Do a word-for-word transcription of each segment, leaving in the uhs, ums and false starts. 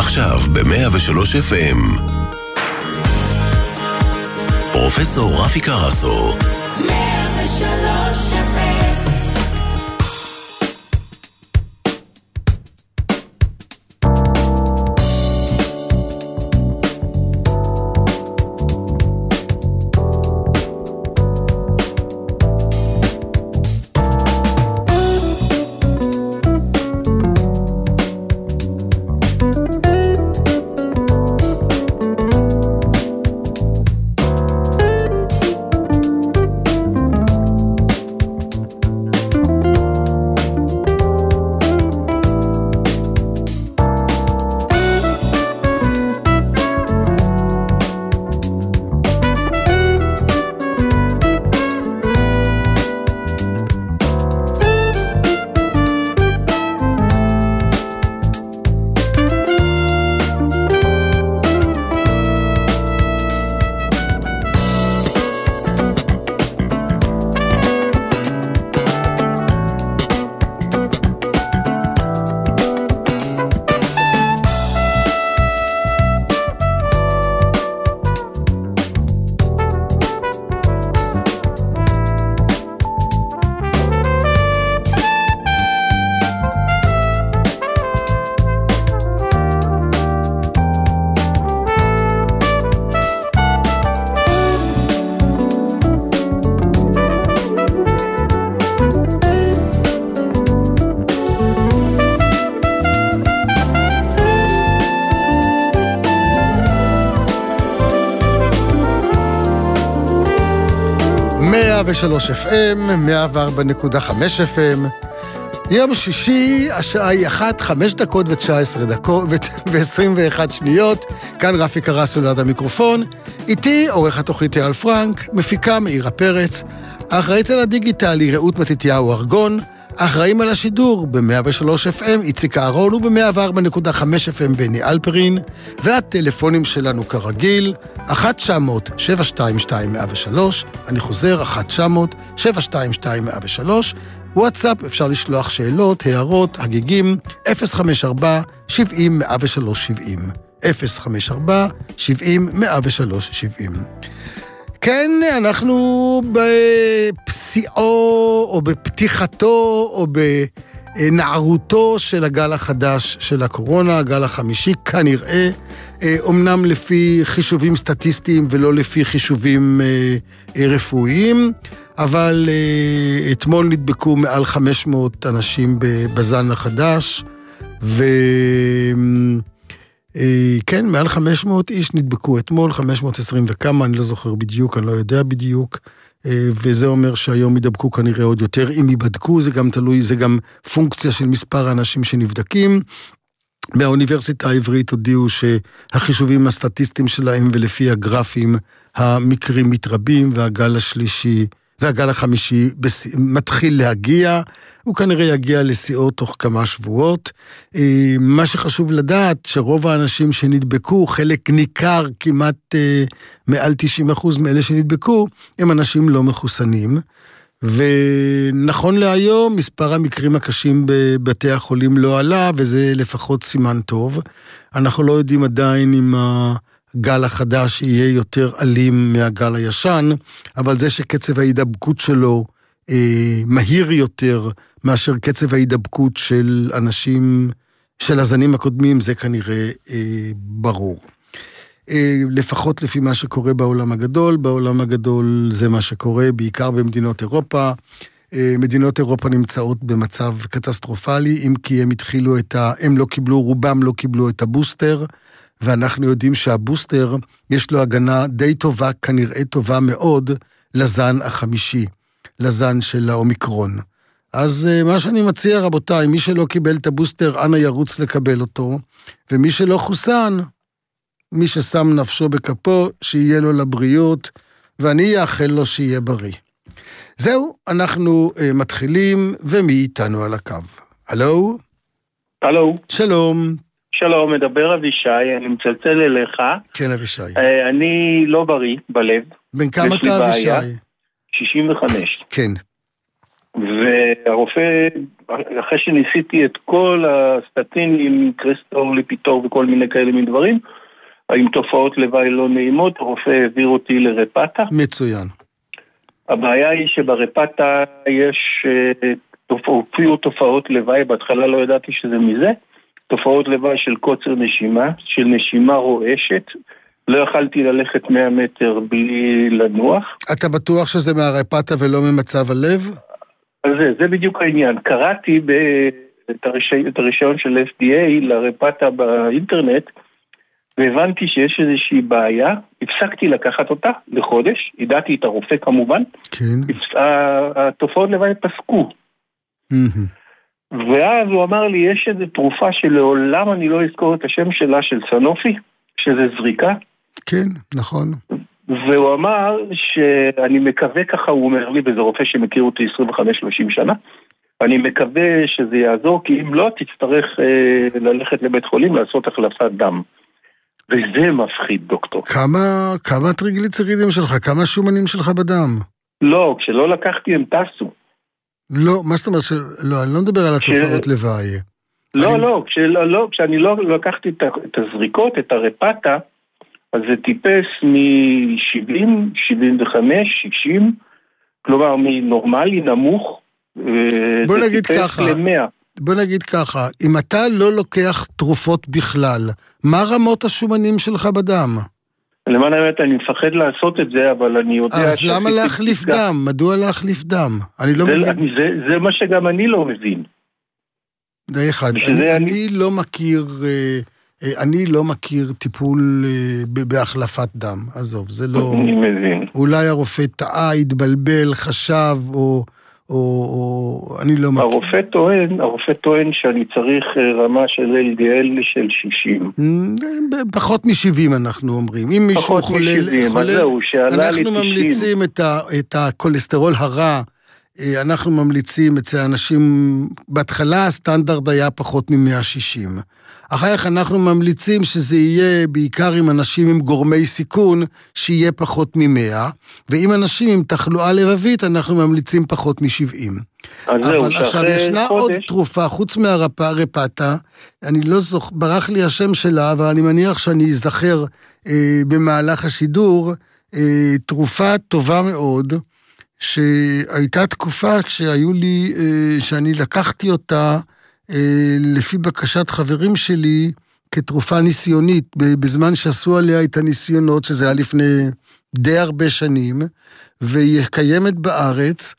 עכשיו ב-מאה ושלוש אף אם. פרופסור רפי קרסו. מאה ושלוש אף אם. מאה ושלוש אף אם, מאה וארבע נקודה חמש אף אם. יום שישי, השעה היא אחת, חמש דקות ותשע עשרה דקות ועשרים ואחת שניות. כאן רפי קרסו ליד המיקרופון. איתי עורך התוכנית אייל פרנק, מפיקה מאירה פרץ, האחראית על הדיגיטלי רעות מתתיהו ארגון, אחראים על השידור ב-מאה ושלוש אף אם איציק אהרון וב-מאה וארבע נקודה חמש אף אם בני אלפרין, והטלפונים שלנו כרגיל אחת תשע מאות שבע שתיים שתיים מאה ושלוש, אני חוזר אחת תשע מאות שבע שתיים שתיים מאה ושלוש, וואטסאפ אפשר לשלוח שאלות, הערות, הגיגים אפס חמש ארבע שבעים מאה ושלוש שבעים, אפס חמש ארבע שבעים מאה ושלוש שבעים. כן, אנחנו בפסיעו או בפתיחתו או בנערותו של הגל החדש של הקורונה, הגל החמישי כנראה, אומנם לפי חישובים סטטיסטיים ולא לפי חישובים רפואיים, אבל אתמול נדבקו מעל חמש מאות אנשים בזן החדש, ו... כן, מעל חמש מאות איש נדבקו אתמול, חמש מאות ועשרים וכמה, אני לא זוכר בדיוק, אני לא יודע בדיוק, וזה אומר שהיום ידבקו כנראה עוד יותר, אם ייבדקו, זה גם תלוי, זה גם פונקציה של מספר האנשים שנבדקים. מהאוניברסיטה העברית הודיעו שהחישובים הסטטיסטיים שלהם ולפי הגרפים המקרים מתרבים, והגל השלישי והגל החמישי מתחיל להגיע, הוא כנראה יגיע לשיאו תוך כמה שבועות. מה שחשוב לדעת, שרוב האנשים שנדבקו, חלק ניכר, כמעט מעל תשעים אחוז מאלה שנדבקו, הם אנשים לא מחוסנים, ונכון להיום, מספר המקרים הקשים בבתי החולים לא עלה, וזה לפחות סימן טוב. אנחנו לא יודעים עדיין אם הגל החדש יהיה יותר אלים מהגל הישן, אבל זה שקצב ההידבקות שלו אה, מהיר יותר מאשר קצב ההידבקות של אנשים, של הזנים הקודמים, זה כנראה אה, ברור. אה, לפחות לפי מה שקורה בעולם הגדול, בעולם הגדול זה מה שקורה בעיקר במדינות אירופה, אה, מדינות אירופה נמצאות במצב קטסטרופלי, אם כי הם התחילו את ה... הם לא קיבלו, רובם לא קיבלו את הבוסטר, ואנחנו יודעים שהבוסטר יש לו הגנה די טובה, כנראה טובה מאוד, לזן החמישי, לזן של האומיקרון. אז מה שאני מציע, רבותיי, מי שלא קיבל את הבוסטר, אנא ירוץ לקבל אותו, ומי שלא חוסן, מי ששם נפשו בכפו, שיהיה לו לבריאות, ואני אאחל לו שיהיה בריא. זהו, אנחנו uh, מתחילים, ומי איתנו על הקו? הלו? הלו. שלום. שלום, מדבר אבישי, אני מצלצל אליך. כן, אבישי. אני לא בריא בלב. בן כמה אתה, אבישי? שישים וחמש. כן. והרופא, אחרי שניסיתי את כל הסטטינים, קריסטור, ליפיטור וכל מיני כאלה מן דברים, עם תופעות לוואי לא נעימות, הרופא העביר אותי לרפטה. מצוין. הבעיה היא שברפטה יש הופיעו תופעות לוואי, בהתחלה לא ידעתי שזה מזה, תופעות לוואי של קוצר נשימה, של נשימה רועשת, לא יכלתי ללכת מאה מטר בלי לנוח. אתה בטוח שזה מהרפטה ולא ממצב הלב? אז זה, זה בדיוק העניין. קראתי ב... את, הרישי... את הרישיון של אף די איי לרפטה באינטרנט, והבנתי שיש איזושהי בעיה, הפסקתי לקחת אותה לחודש, ידעתי את הרופא כמובן, כן. התופעות לוואי פסקו. Mm-hmm. ואז הוא אמר לי, יש איזו תרופה שלעולם אני לא אזכור את השם שלה, של סנופי, שזה זריקה. כן, נכון. והוא אמר שאני מקווה ככה, הוא אומר לי, וזה רופא שמכיר אותי עשרים וחמש שלושים שנה, אני מקווה שזה יעזור, כי אם לא, תצטרך אה, ללכת לבית חולים לעשות החלפת דם. וזה מפחיד, דוקטור. כמה, כמה טריגליצרידים שלך, כמה שומנים שלך בדם? לא, כשלא לקחתי הם טסו. לא, מה זאת אומרת? ש... לא, אני לא מדבר על התופעות ש... לוואי. לא, אני... לא, כשלא, לא, כשאני לא לקחתי את, את הזריקות, את הרפטה, אז זה טיפס מ-שבעים, שבעים וחמש, שישים, כלומר מנורמלי נמוך, בוא נגיד ככה, ל-מאה. בוא נגיד ככה, אם אתה לא לוקח תרופות בכלל, מה רמות השומנים שלך בדם? למען האמת, אני מפחד לעשות את זה, אבל אני יודע... אז למה להחליף דם? מדוע להחליף דם? אני לא זה, מבין. זה, זה מה שגם אני לא מבין. די אחד, אני, אני... אני לא מכיר... אני לא מכיר טיפול בהחלפת דם, עזוב, זה לא... אני מבין. אולי הרופא טעה, התבלבל, חשב, או, או, או... אני לא מכיר. הרופא טוען, הרופא טוען שאני צריך רמה של אל די אל של שישים. פחות מ-שבעים אנחנו אומרים. אם מישהו חולל, חולל, אנחנו ממליצים את, ה, את הכולסטרול הרע, אנחנו ממליצים אצל אנשים, בהתחלה הסטנדרט היה פחות מ-מאה ושישים. אחר כך אנחנו ממליצים שזה יהיה בעיקר עם אנשים עם גורמי סיכון, שיהיה פחות מ-מאה, ועם אנשים עם תחלואה לבבית, אנחנו ממליצים פחות מ-שבעים. אבל עכשיו ישנה עוד תרופה, חוץ מהרפטה, אני לא זוכר, ברח לי השם שלה, אבל אני מניח שאני אזכר אה, במהלך השידור, אה, תרופה טובה מאוד, שהייתה תקופה כשהיו לי, שאני לקחתי אותה לפי בקשת חברים שלי כתרופה ניסיונית, בזמן שעשו עליה את הניסיונות, שזה היה לפני די הרבה שנים, והיא קיימת בארץ.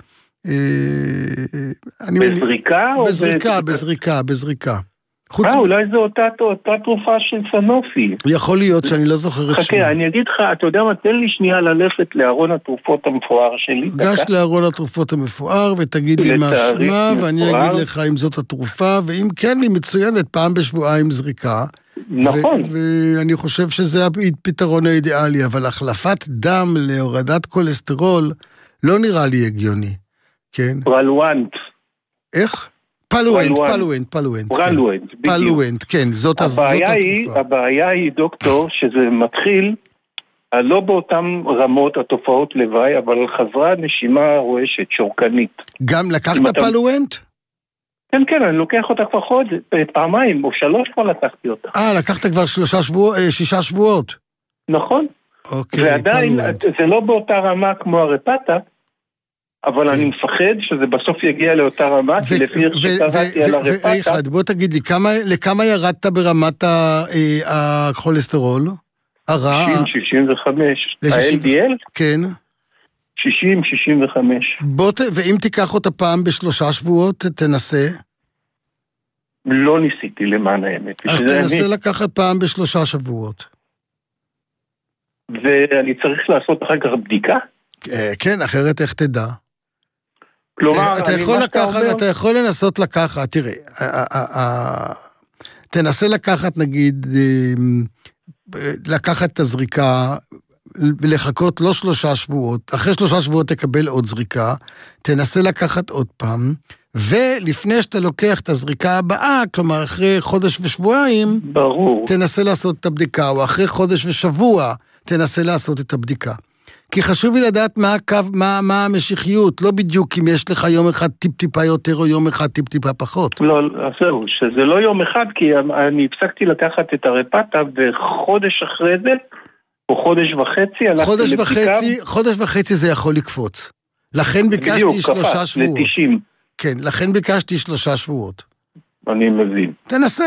בזריקה? בזריקה, בזריקה, בזריקה. אה, אולי זו אותה, אותה תרופה של סנופי. יכול להיות שאני לא זוכר את שמה. חכה, אני אגיד לך, אתה יודע מה, תן לי שנייה ללכת לארון התרופות המפואר שלי. גש לארון התרופות המפואר ותגיד לי מה שמה, ואני אגיד לך אם זאת התרופה, ואם כן, היא מצוינת פעם בשבועיים זריקה. נכון. ואני חושב שזה הפתרון האידיאלי, אבל החלפת דם להורדת כולסטרול לא נראה לי הגיוני. כן? פרלואנט. איך? פלואנט, פלואנט, פלואנט. פלואנט, בדיוק. פלואנט, כן, זאת התרופה. הבעיה היא, דוקטור, שזה מתחיל, לא באותן רמות התופעות לוואי, אבל חזרה נשימה רועשת, שורקנית. גם לקחת פלואנט? כן, כן, אני לוקח אותה כבר חודש, פעמיים, או שלוש כבר לקחתי אותה. אה, לקחת כבר שלושה שבועות, שישה שבועות. נכון. אוקיי, ועדיין, זה לא באותה רמה כמו הרפטה, אבל אני מפחד שזה בסוף יגיע לאותה רמה, כי לפי איך שקראתי על הרפטה... בוא תגיד לי, לכמה ירדת ברמת הכולסטרול? שישים שישים וחמש. ה-אל די אל? כן. שישים שישים וחמש. ואם תיקח אותה פעם בשלושה שבועות, תנסה? לא ניסיתי למען האמת. אז תנסה לקחת פעם בשלושה שבועות. ואני צריך לעשות אחר כך בדיקה? כן, אחרת איך תדע? כלומר, אתה יכול לקחת, אתה יכול לנסות לקחת, תראה, תנסה לקחת, נגיד, לקחת את הזריקה, ולחכות לא שלושה שבועות, אחרי שלושה שבועות תקבל עוד זריקה, תנסה לקחת עוד פעם, ולפני שאתה לוקח את הזריקה הבאה, כלומר, אחרי חודש ושבועיים, ברור. תנסה לעשות את הבדיקה, או אחרי חודש ושבוע, תנסה לעשות את הבדיקה. כי חשוב לי לדעת מה הקו, מה, מה המשיכיות, לא בדיוק אם יש לך יום אחד טיפ-טיפה יותר או יום אחד טיפ-טיפה פחות. לא, זהו, שזה לא יום אחד, כי אני הפסקתי לקחת את הרפטה, וחודש אחרי זה, או חודש וחצי, חודש וחצי, חודש וחצי זה יכול לקפוץ. לכן ביקשתי בדיוק, שלושה קפץ, שבועות. ל-תשעים. כן, לכן ביקשתי שלושה שבועות. אני מבין. תנסה.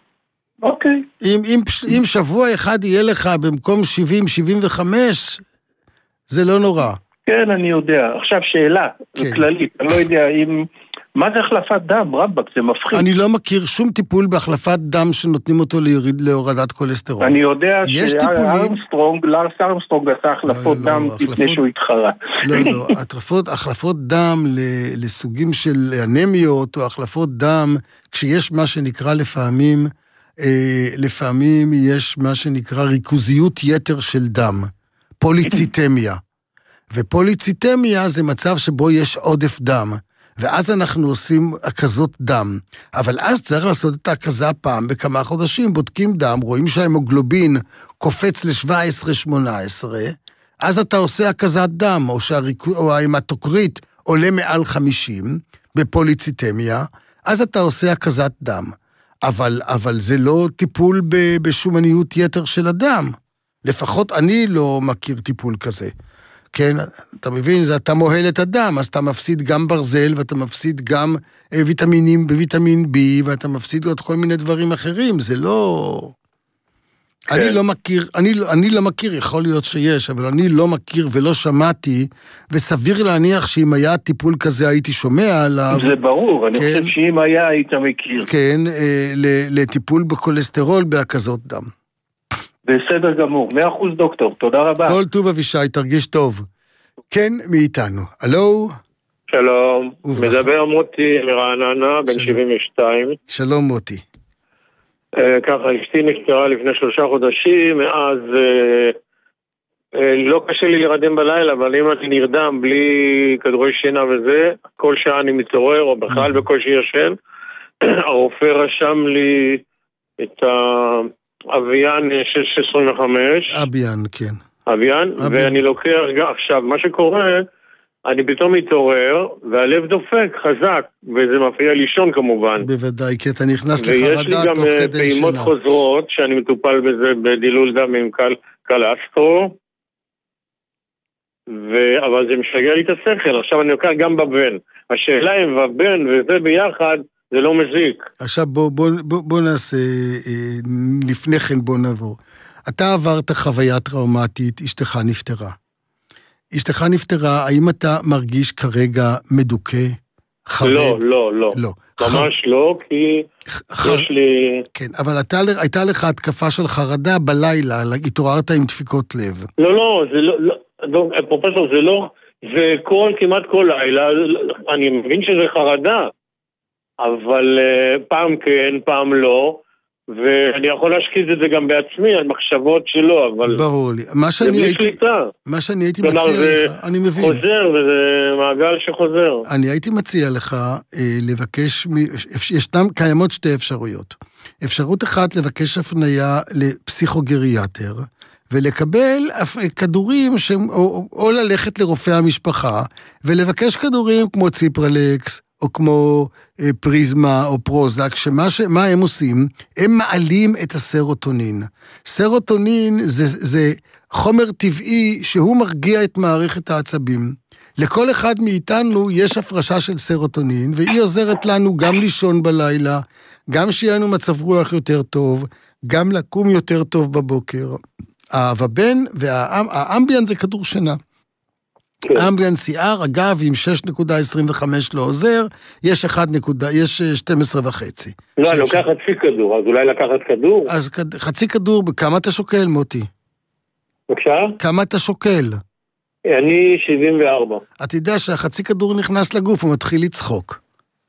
אוקיי. אם, אם, אם שבוע אחד יהיה לך במקום שבעים שבעים וחמש, זה לא נורא. כן, אני יודע. עכשיו שאלה, כן. כללית, אני לא יודע אם... מה זה החלפת דם, רבק? זה מפחיד. אני לא מכיר שום טיפול בהחלפת דם שנותנים אותו ליריד, להורדת כולסטרול. אני יודע שארמסטרונג, לארס ארמסטרונג עשה החלפות לא, דם לא, לפני החלפות... שהוא התחרה. לא, לא, החלפות, החלפות דם לסוגים של אנמיות, או החלפות דם, כשיש מה שנקרא לפעמים, אה, לפעמים יש מה שנקרא ריכוזיות יתר של דם, פוליציטמיה. ופוליציטמיה זה מצב שבו יש עודף דם. ואז אנחנו עושים הקזות דם, אבל אז צריך לעשות את ההקזה פעם בכמה חודשים, בודקים דם, רואים שההמוגלובין קופץ ל-שבע עשרה שמונה עשרה, אז אתה עושה הקזת דם, או, שהריכו, או ההמטוקריט עולה מעל חמישים, בפוליציטמיה, אז אתה עושה הקזת דם, אבל, אבל זה לא טיפול בשומניות יתר של הדם, לפחות אני לא מכיר טיפול כזה. כן, אתה מבין, זה אתה מוהל את הדם, אז אתה מפסיד גם ברזל, ואתה מפסיד גם ויטמינים בוויטמין B, ואתה מפסיד עוד כל מיני דברים אחרים, זה לא... כן. אני לא מכיר, אני, אני לא מכיר, יכול להיות שיש, אבל אני לא מכיר ולא שמעתי, וסביר להניח שאם היה טיפול כזה הייתי שומע עליו... זה ברור, אני כן, חושב שאם היה היית מכיר. כן, לטיפול בקולסטרול בהקזות דם. בסדר גמור, מאה אחוז דוקטור, תודה רבה. כל טוב אבישי, תרגיש טוב. כן, מאיתנו. הלו? שלום, מדבר מוטי מרעננה, בן שבעים ושתיים. שלום מוטי. ככה, אשתי נפטרה לפני שלושה חודשים, מאז לא קשה לי להירדם בלילה, אבל אם אני נרדם בלי כדורי שינה וזה, כל שעה אני מתעורר, או בכלל בקושי ישן, הרופא רשם לי את ה... אביאן שש עשרים וחמש. אביאן, כן. אביאן, ואני לוקח עכשיו, מה שקורה, אני פתאום מתעורר, והלב דופק חזק, וזה מפריע לישון כמובן. בוודאי, כי אתה נכנס לחרדה תוך כדי שינה. ויש לי גם פעימות חוזרות, שאני מטופל בזה בדילול דם עם קל, קלסטרו, ו... אבל זה משגע לי את השכל, עכשיו אני לוקח גם בבן. השאלה אם בבן וזה ביחד, זה לא מזיק. עכשיו בוא, בוא, בוא, בוא נעשה, לפני כן בוא נעבור. אתה עברת חוויה טראומטית, אשתך נפטרה. אשתך נפטרה, האם אתה מרגיש כרגע מדוכא, חרד? לא, לא, לא. לא. ממש ח... לא, כי ח... יש לי... כן, אבל אתה, הייתה לך התקפה של חרדה בלילה, התעוררת עם דפיקות לב. לא, לא, זה לא, לא פרופסור, זה לא, זה כל, כמעט כל לילה, אני מבין שזה חרדה. אבל uh, פעם כן, פעם לא, ואני יכול להשקיז את זה גם בעצמי, על מחשבות שלו, אבל... ברור לי. מה שאני הייתי... שליטה. מה שאני הייתי מציע לך, אני מבין. חוזר, וזה מעגל שחוזר. אני הייתי מציע לך אה, לבקש, מ... ישנם קיימות שתי אפשרויות. אפשרות אחת לבקש הפניה לפסיכוגריאטר, ולקבל כדורים, ש... או, או ללכת לרופא המשפחה, ולבקש כדורים כמו ציפרלקס, או כמו אה, פריזמה או פרוזק, שמה ש... מה הם עושים? הם מעלים את הסרוטונין. סרוטונין זה, זה חומר טבעי שהוא מרגיע את מערכת העצבים. לכל אחד מאיתנו יש הפרשה של סרוטונין, והיא עוזרת לנו גם לישון בלילה, גם שיהיה לנו מצב רוח יותר טוב, גם לקום יותר טוב בבוקר. האבבן והאמביאן זה כדור שינה. אמביאן סי-אר, אגב, עם שש נקודה עשרים וחמש לא עוזר, יש שתים עשרה וחצי. לא, אני לוקח חצי כדור, אז אולי לקחת כדור? אז חצי כדור, כמה אתה שוקל, מוטי? בבקשה? כמה אתה שוקל? אני שבעים וארבע. אתה יודע שהחצי כדור נכנס לגוף, הוא מתחיל לצחוק.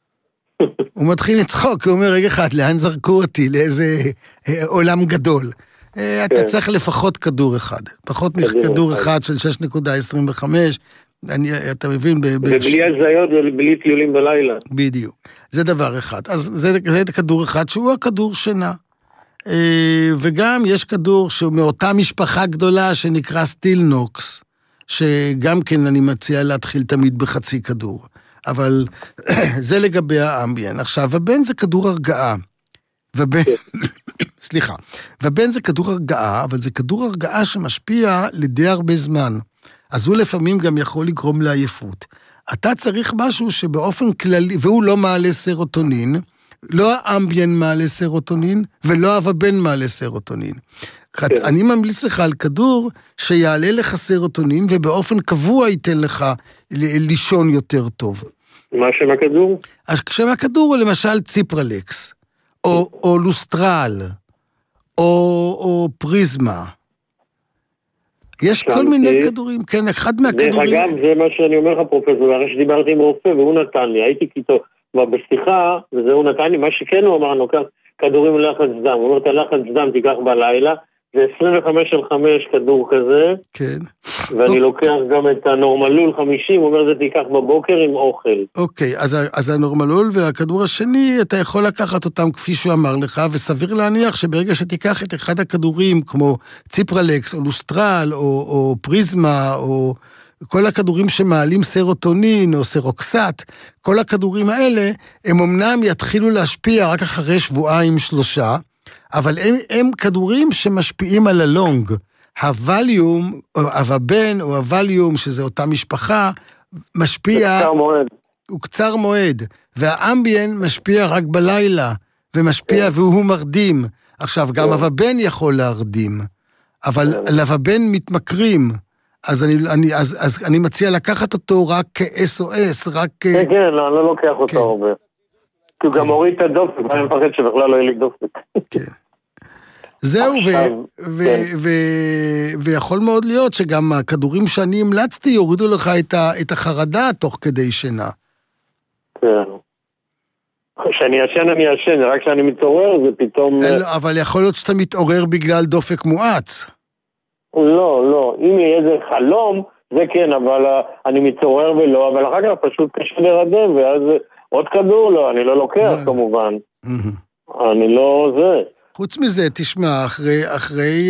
הוא מתחיל לצחוק, הוא אומר, רגע אחד, לאן זרקו אותי? לאיזה עולם גדול. אתה צריך לפחות כדור אחד. פחות מכדור אחד של שש נקודה עשרים וחמש, אתה מבין... ובלי הזיות ובלי טיולים בלילה. בדיוק. זה דבר אחד. אז זה כדור אחד שהוא הכדור שינה. וגם יש כדור שהוא מאותה משפחה גדולה שנקרא סטילנוקס, שגם כן אני מציע להתחיל תמיד בחצי כדור. אבל זה לגבי האמביאן. עכשיו, ובן זה כדור הרגעה. ובן, סליחה, ובן זה כדור הרגעה, אבל זה כדור הרגעה שמשפיע לדי הרבה זמן. אז הוא לפעמים גם יכול לגרום לעייפות. אתה צריך משהו שבאופן כללי, והוא לא מעלה סרוטונין, לא האמביאן מעלה סרוטונין, ולא הוובן מעלה סרוטונין. אני ממליץ לך על כדור שיעלה לך סרוטונין, ובאופן קבוע ייתן לך לישון יותר טוב. מה שם הכדור? שם הכדור הוא למשל ציפרלקס, או, או לוסטרל, או, או פריזמה. יש כל מיני כדורים, כן, אחד מהכדורים... דרך אגב, זה מה שאני אומר לך, פרופסור, הרי שדיברתי עם רופא, והוא נתן לי, הייתי איתו בשיחה, וזה הוא נתן לי, מה שכן הוא אמר, נוקח כדורים ללחץ דם, הוא אומר, את הלחץ דם תיקח בלילה, זה עשרים וחמש על חמש כדור כזה, כן. ואני לוקח גם את הנורמלול חמישים, הוא אומר, זה תיקח בבוקר עם אוכל. אוקיי, אז, אז הנורמלול והכדור השני, אתה יכול לקחת אותם כפי שהוא אמר לך, וסביר להניח שברגע שתיקח את אחד הכדורים, כמו ציפרלקס, או לוסטרל, או, או פריזמה, או כל הכדורים שמעלים סרוטונין, או סרוקסט, כל הכדורים האלה, הם אמנם יתחילו להשפיע רק אחרי שבועיים שלושה, אבל הם, הם כדורים שמשפיעים על הלונג. הווליום, או הוובן, או הווליום, שזה אותה משפחה, משפיע... קצר מועד. הוא קצר מועד. והאמביאן משפיע רק בלילה, ומשפיע כן. והוא מרדים. עכשיו, גם כן. הוובן יכול להרדים, אבל כן. לוובן מתמכרים. אז אני, אני, אז, אז אני מציע לקחת אותו רק כ-אס או אס, רק... כן, כן, לא, אני לא לוקח אותו הרבה. כי הוא גם הוריד את הדופק, ואני מפחד שבכלל לא יהיה לי דופק. כן. זהו, ויכול מאוד להיות שגם הכדורים שאני המלצתי יורידו לך את החרדה תוך כדי שינה. כן. כשאני ישן אני ישן, רק כשאני מתעורר זה פתאום... אבל יכול להיות שאתה מתעורר בגלל דופק מואץ. לא, לא. אם יהיה איזה חלום, זה כן, אבל אני מתעורר ולא, אבל אחר כך פשוט קשה לרדם, ואז עוד כדור לא, אני לא לוקח כמובן. אני לא זה. חוץ מזה, תשמע, אחרי, אחרי,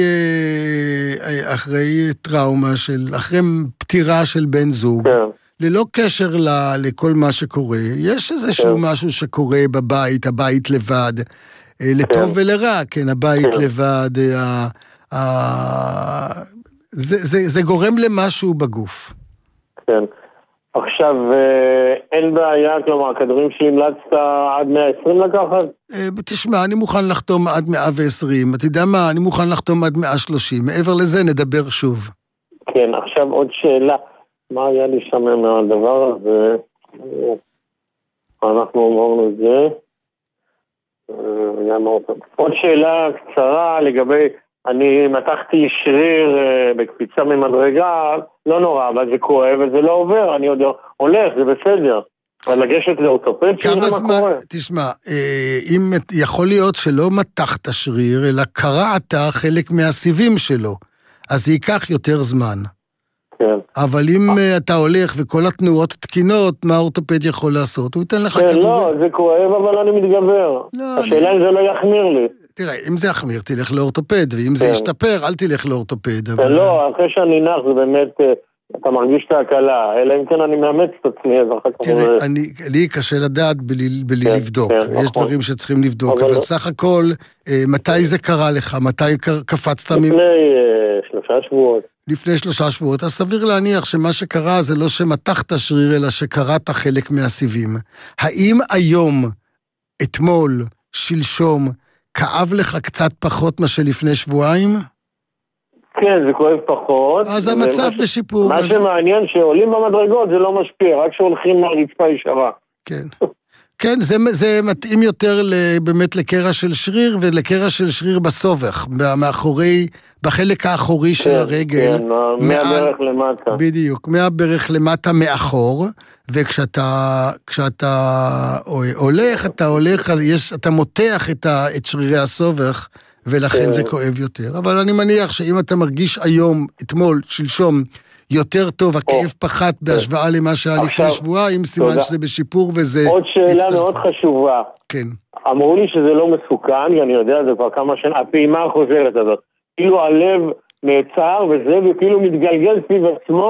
אחרי טראומה של, אחרי פטירה של בן זוג, כן. ללא קשר ל, לכל מה שקורה, יש איזשהו כן. משהו שקורה בבית, הבית לבד, לטוב כן. ולרע, כן, הבית כן. לבד, ה, ה, זה, זה, זה גורם למשהו בגוף. כן. עכשיו, אין בעיה, כלומר, הכדורים שהמלצת עד מאה ועשרים לקחת? תשמע, אני מוכן לחתום עד מאה ועשרים, אתה יודע מה, אני מוכן לחתום עד מאה ושלושים, מעבר לזה נדבר שוב. כן, עכשיו עוד שאלה, מה היה לי שם מהדבר הזה? אנחנו אמרנו את זה. עוד שאלה קצרה לגבי... אני מתחתי שריר בקפיצה ממדרגה, לא נורא, אבל זה כואב וזה לא עובר, אני עוד הולך, זה בסדר. אבל לגשת לאורתופד, כמה זמן, תשמע, אם יכול להיות שלא מתחת שריר, אלא קרעת חלק מהסיבים שלו, אז זה ייקח יותר זמן. כן. אבל אם אתה הולך וכל התנועות תקינות, מה האורתופד יכול לעשות? הוא ייתן לך כדור... לא, זה כואב, אבל אני מתגבר. השאלה אם זה לא יחמיר לי. תראה, אם זה יחמיר, תלך לאורתופד, ואם זה ישתפר, אל תלך לאורתופד. לא, אחרי שאני נח, זה באמת, אתה מרגיש את ההקלה, אלא אם כן אני מאמץ את עצמי, אז אחר כך... תראה, לי קשה לדעת בלי לבדוק, יש דברים שצריכים לבדוק, אבל סך הכל, מתי זה קרה לך, מתי קפצת... לפני שלושה שבועות. לפני שלושה שבועות, אז סביר להניח שמה שקרה זה לא שמתחת שריר, אלא שקראת חלק מהסיבים. האם היום, אתמול, שלשום, כאב לך קצת פחות מה שלפני שבועיים? כן, זה כואב פחות. אז המצב בשיפור. מה שמעניין שעולים במדרגות זה לא משפיע, רק שהולכים מהרצפה ישרה. כן. כן, זה, זה מתאים יותר באמת לקרע של שריר, ולקרע של שריר בסובך, מאחורי, בחלק האחורי של הרגל. כן, מהברך למטה. בדיוק, מהברך למטה מאחור, וכשאתה כשאתה הולך, אתה הולך, יש, אתה מותח את, ה, את שרירי הסובך, ולכן כן. זה כואב יותר. אבל אני מניח שאם אתה מרגיש היום, אתמול, שלשום, יותר טוב, הכאב פחת בהשוואה למה שהיה לפני שבועיים, סימן שזה בשיפור וזה... עוד שאלה מאוד חשובה. כן. אמרו לי שזה לא מסוכן, ואני יודע, זה כבר כמה שנה, הפעימה החוזרת הזאת. כאילו הלב נעצר וזה, וכאילו מתגלגל סביב עצמו,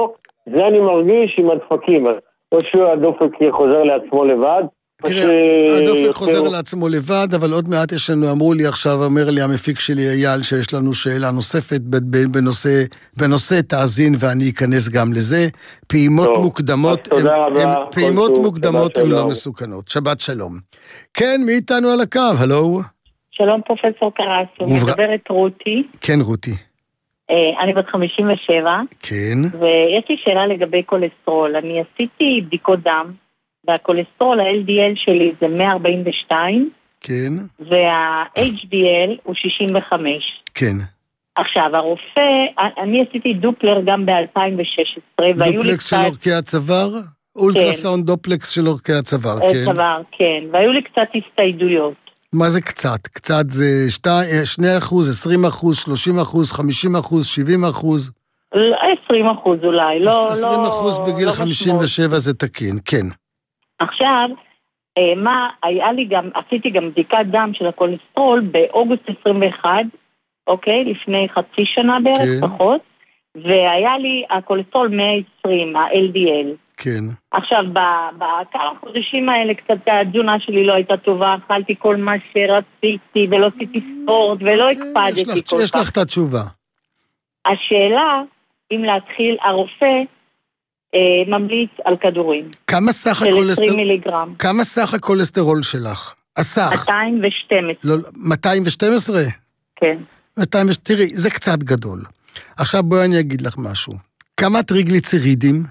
זה אני מרגיש עם הדפקים, או שהדופק חוזר לעצמו לבד, תראה, הדופק חוזר לעצמו לבד, אבל עוד מעט יש לנו, אמרו לי עכשיו, אומר לי המפיק שלי אייל, שיש לנו שאלה נוספת בנושא, בנושא תאזין, ואני אכנס גם לזה. פעימות מוקדמות, פעימות מוקדמות הן לא מסוכנות. שבת שלום. כן, מי איתנו על הקו? הלו? שלום פרופסור קרסו, מדברת רותי. כן, רותי. אני בת חמישים ושבע. כן. ויש לי שאלה לגבי קולסטרול. אני עשיתי בדיקות דם, והקולסטרול, ה-אל די אל שלי זה מאה ארבעים ושתיים. כן. וה-אייץ' די אל הוא שישים וחמש. כן. עכשיו, הרופא, אני עשיתי דופלר גם ב-אלפיים ושש עשרה, דופלקס של אורכי הצוואר? אולטרסאונד דופלקס של אורכי הצוואר, כן. הצוואר, כן. והיו לי קצת הסתיידויות. מה זה קצת? קצת זה שני אחוז, עשרים אחוז, שלושים אחוז, חמישים אחוז, שבעים אחוז? עשרים אחוז אולי, לא... עשרים אחוז בגיל חמישים ושבע זה תקין, כן. עכשיו, מה, היה לי גם, עשיתי גם בדיקת דם של הקולסטרול באוגוסט עשרים ואחת, אוקיי? לפני חצי שנה בערך, כן. פחות, והיה לי הקולסטרול מאה ועשרים, ה-אל די אל. כן. עכשיו, בכמה חודשים האלה קצת התזונה שלי לא הייתה טובה, אכלתי כל מה שרציתי, ולא עשיתי ספורט, ולא הקפדתי כל כך. יש לך את התשובה. השאלה, אם להתחיל, הרופא אה, ממליץ על כדורים. כמה סך הקולסטרול? מיליגרם. כמה סך הקולסטרול שלך? הסך. מאתיים ושתים עשרה. לא, מאתיים ושתים עשרה? כן. מאתיים, תראי, זה קצת גדול. עכשיו בואי אני אגיד לך משהו. כמה טריגליצרידים?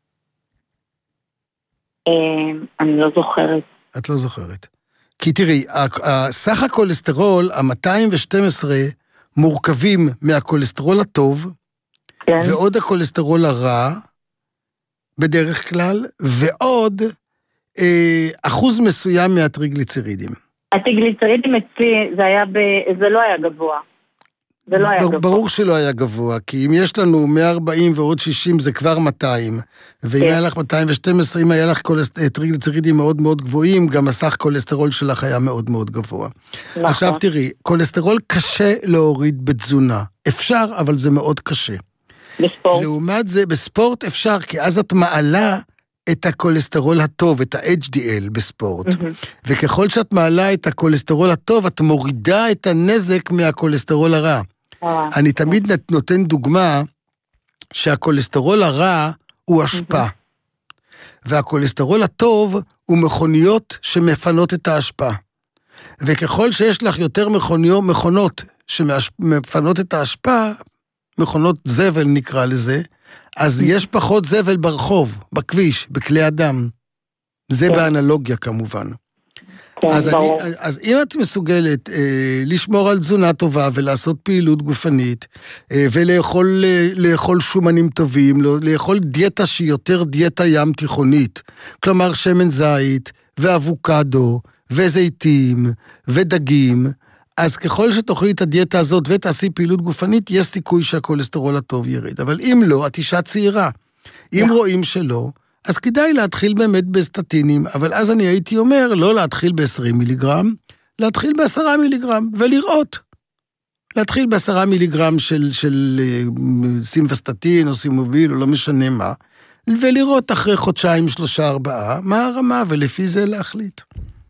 אני לא זוכרת. את לא זוכרת. כי תראי, סך הקולסטרול, ה-מאתיים ושתים עשרה, מורכבים מהקולסטרול הטוב, כן. ועוד הקולסטרול הרע, בדרך כלל, ועוד אה, אחוז מסוים מהטריגליצרידים. הטריגליצרידים אצלי, זה, היה ב... זה לא היה גבוה. זה לא היה גבוה. ברור שלא היה גבוה, כי אם יש לנו מאה וארבעים ועוד שישים זה כבר מאתיים, ואם היה לך מאתיים ושתים עשרה, אם היה לך טריגליצרידים מאוד מאוד גבוהים, גם הסך קולסטרול שלך היה מאוד מאוד גבוה. נכון. עכשיו תראי, קולסטרול קשה להוריד בתזונה. אפשר, אבל זה מאוד קשה. בספורט? לעומת זה, בספורט אפשר, כי אז את מעלה את הקולסטרול הטוב, את ה-אייץ' די אל בספורט. Mm-hmm. וככל שאת מעלה את הקולסטרול הטוב, את מורידה את הנזק מהקולסטרול הרע. אני תמיד נותן דוגמה שהקולסטרול הרע הוא השפעה, והקולסטרול הטוב הוא מכוניות שמפנות את ההשפעה. וככל שיש לך יותר מכוניות, מכונות שמפנות את ההשפעה, מכונות זבל נקרא לזה, אז יש פחות זבל ברחוב, בכביש, בכלי אדם. זה באנלוגיה כמובן. אז, אני, אז אם את מסוגלת אה, לשמור על תזונה טובה ולעשות פעילות גופנית, אה, ולאכול אה, לאכול שומנים טובים, לא, לאכול דיאטה שהיא יותר דיאטה ים תיכונית, כלומר שמן זית ואבוקדו וזיתים ודגים, אז ככל שתאכלי את הדיאטה הזאת ותעשי פעילות גופנית, יש סיכוי שהקולסטרול הטוב ירד. אבל אם לא, את אישה צעירה. אם רואים שלא, אז כדאי להתחיל באמת בסטטינים, אבל אז אני הייתי אומר, לא להתחיל ב-עשרים מיליגרם, להתחיל ב-עשרה מיליגרם, ולראות. להתחיל ב-עשרה מיליגרם של, של סימפסטטין או סימוביל, או לא משנה מה, ולראות אחרי חודשיים, שלושה, ארבעה, מה הרמה, ולפי זה להחליט.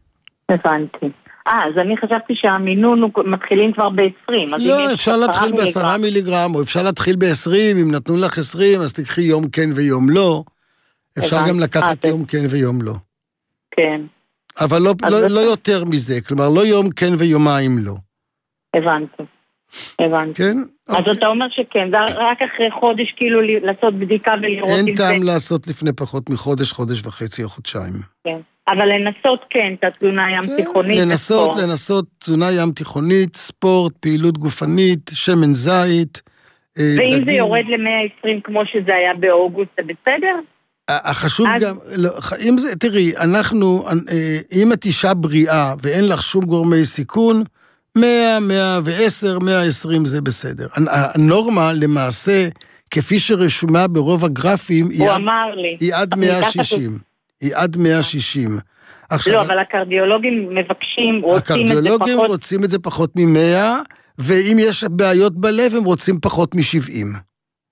הבנתי. אה, אז אני חשבתי שהמינון הוא מתחילים כבר ב-עשרים. לא, אפשר להתחיל ב-עשרה מיליגרם, או אפשר להתחיל ב-עשרים, אם נתנו לך עשרים, אז תקחי יום כן ויום לא. אפשר גם לקחת יום כן ויום לא. כן. אבל לא יותר מזה, כלומר, לא יום כן ויומיים לא. הבנתי. הבנתי. כן? אז אתה אומר שכן, זה רק אחרי חודש כאילו לעשות בדיקה ולראות אין טעם לעשות לפני פחות מחודש, חודש וחצי או חודשיים. כן. אבל לנסות כן, את התזונה ים תיכונית. לנסות, לנסות תזונה ים תיכונית, ספורט, פעילות גופנית, שמן זית. ואם זה יורד ל-מאה ועשרים כמו שזה היה באוגוסט, זה בסדר? החשוב גם, אם זה, תראי, אנחנו, אם את אישה בריאה ואין לך שום גורמי סיכון, מאה, מאה ועשר, מאה ועשרים זה בסדר. הנורמה למעשה, כפי שרשומה ברוב הגרפים, הוא אמר לי. היא עד מאה ושישים. היא עד מאה ושישים. לא, אבל הקרדיולוגים מבקשים, רוצים את זה פחות... הקרדיולוגים רוצים את זה פחות מ-מאה, ואם יש בעיות בלב, הם רוצים פחות מ-שבעים.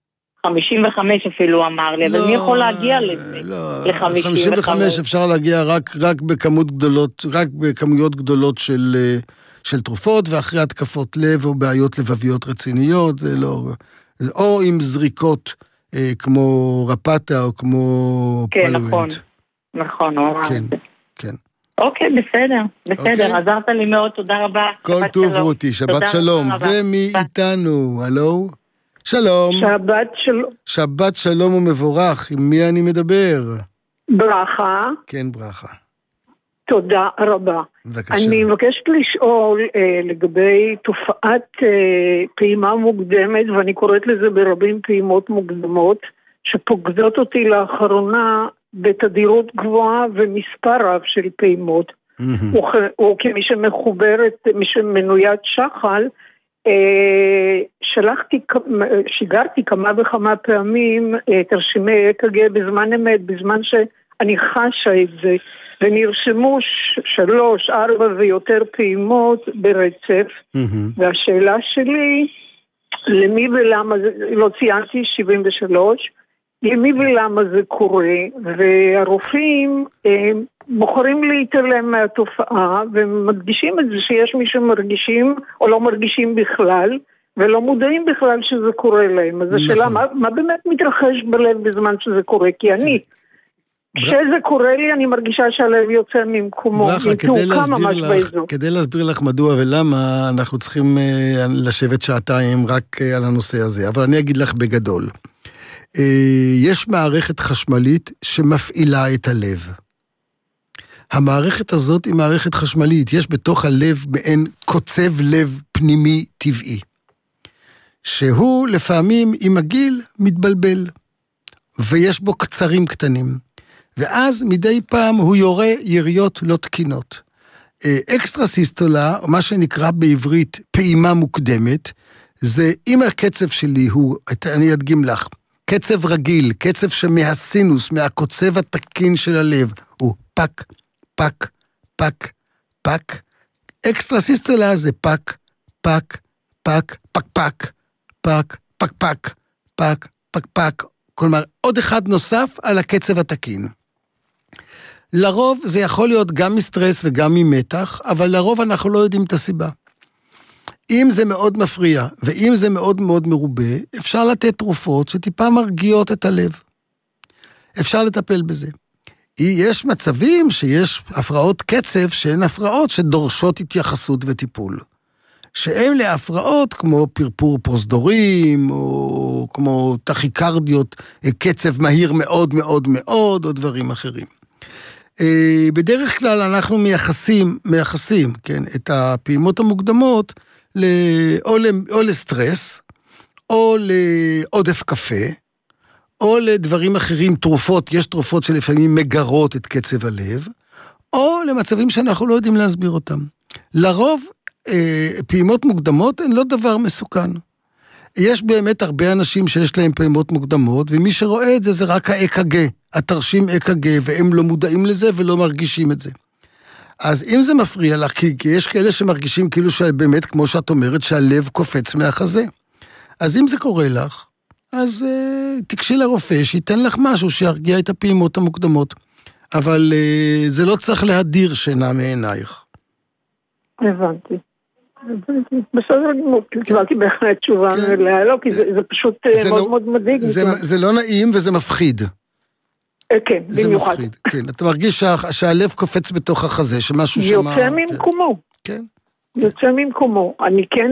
חמישים וחמש אפילו אמר לי, אבל מי יכול להגיע לזה? ל-חמישים וחמש אפשר להגיע רק בכמות גדולות, רק בכמויות גדולות של של תרופות, ואחרי התקפות לב או בעיות לבביות רציניות, זה לא... או עם זריקות כמו רפטה או כמו כן, נכון. נכון, כן, כן. אוקיי, בסדר, בסדר, עזרת לי מאוד, תודה רבה. כל טוב רותי, שבת שלום. ומי איתנו? הלו? שלום. שבת שלום. שבת שלום ומבורך, עם מי אני מדבר? ברכה. כן, ברכה. תודה רבה. בבקשה. אני מבקשת לשאול אה, לגבי תופעת אה, פעימה מוקדמת, ואני קוראת לזה ברבים פעימות מוקדמות, שפוגזות אותי לאחרונה בתדירות גבוהה ומספר רב של פעימות. Mm-hmm. וכמי שמחוברת, מי שמנוית שחל, אה, שלחתי, שיגרתי כמה וכמה פעמים אה, תרשימי אק"ג בזמן אמת, בזמן שאני חשה את זה, ונרשמו שלוש, ארבע ויותר פעימות ברצף, mm-hmm. והשאלה שלי, למי ולמה, לא ציינתי שבעים ושלוש, למי ולמה זה קורה, והרופאים הם, בוחרים להתעלם מהתופעה, ומדגישים את זה שיש מי שמרגישים, או לא מרגישים בכלל, ולא מודעים בכלל שזה קורה להם. אז השאלה, נכון. מה, מה באמת מתרחש בלב בזמן שזה קורה? כי אני... כשזה קורה לי, אני מרגישה שהלב יוצא ממקומו. ברכה, כדי להסביר, לך, כדי להסביר לך מדוע ולמה אנחנו צריכים uh, לשבת שעתיים רק uh, על הנושא הזה, אבל אני אגיד לך בגדול. Uh, יש מערכת חשמלית שמפעילה את הלב. המערכת הזאת היא מערכת חשמלית, יש בתוך הלב מעין קוצב לב פנימי טבעי, שהוא לפעמים עם הגיל מתבלבל, ויש בו קצרים קטנים. ואז מדי פעם הוא יורה יריות לא תקינות. אקסטרסיסטולה, או מה שנקרא בעברית פעימה מוקדמת, זה אם הקצב שלי הוא, אני אדגים לך, קצב רגיל, קצב שמהסינוס, מהקוצב התקין של הלב, הוא פק, פק, פק, פק. אקסטרסיסטולה זה פק, פק, פק, פק, פק, פק, פק, פק, פק, פק, פק. כלומר, עוד אחד נוסף על הקצב התקין. לרוב זה יכול להיות גם מסטרס וגם ממתח, אבל לרוב אנחנו לא יודעים את הסיבה. אם זה מאוד מפריע, ואם זה מאוד מאוד מרובה, אפשר לתת תרופות שטיפה מרגיעות את הלב. אפשר לטפל בזה. יש מצבים שיש הפרעות קצב, שהן הפרעות שדורשות התייחסות וטיפול. שהן להפרעות כמו פרפור פרוזדורים, או כמו טכיקרדיות, קצב מהיר מאוד מאוד מאוד, או דברים אחרים. בדרך כלל אנחנו מייחסים, מייחסים, כן, את הפעימות המוקדמות, או, או לסטרס, או לעודף קפה, או לדברים אחרים, תרופות, יש תרופות שלפעמים מגרות את קצב הלב, או למצבים שאנחנו לא יודעים להסביר אותם. לרוב, פעימות מוקדמות הן לא דבר מסוכן. יש באמת הרבה אנשים שיש להם פעימות מוקדמות, ומי שרואה את זה זה רק ה-אק"ג, התרשים אק"ג, והם לא מודעים לזה ולא מרגישים את זה. אז אם זה מפריע לך, כי יש כאלה שמרגישים כאילו שבאמת, כמו שאת אומרת, שהלב קופץ מהחזה. אז אם זה קורה לך, אז uh, תקשי לרופא שייתן לך משהו שירגיע את הפעימות המוקדמות. אבל uh, זה לא צריך להדיר שינה מעינייך. הבנתי. בסדר, קיבלתי בהחלט תשובה מלאה, לא, כי זה פשוט מאוד מאוד מדאיג. זה לא נעים וזה מפחיד. כן, במיוחד. זה מפחיד, כן. אתה מרגיש שהלב קופץ בתוך החזה, שמשהו שמה... יוצא ממקומו. כן. יוצא ממקומו. אני כן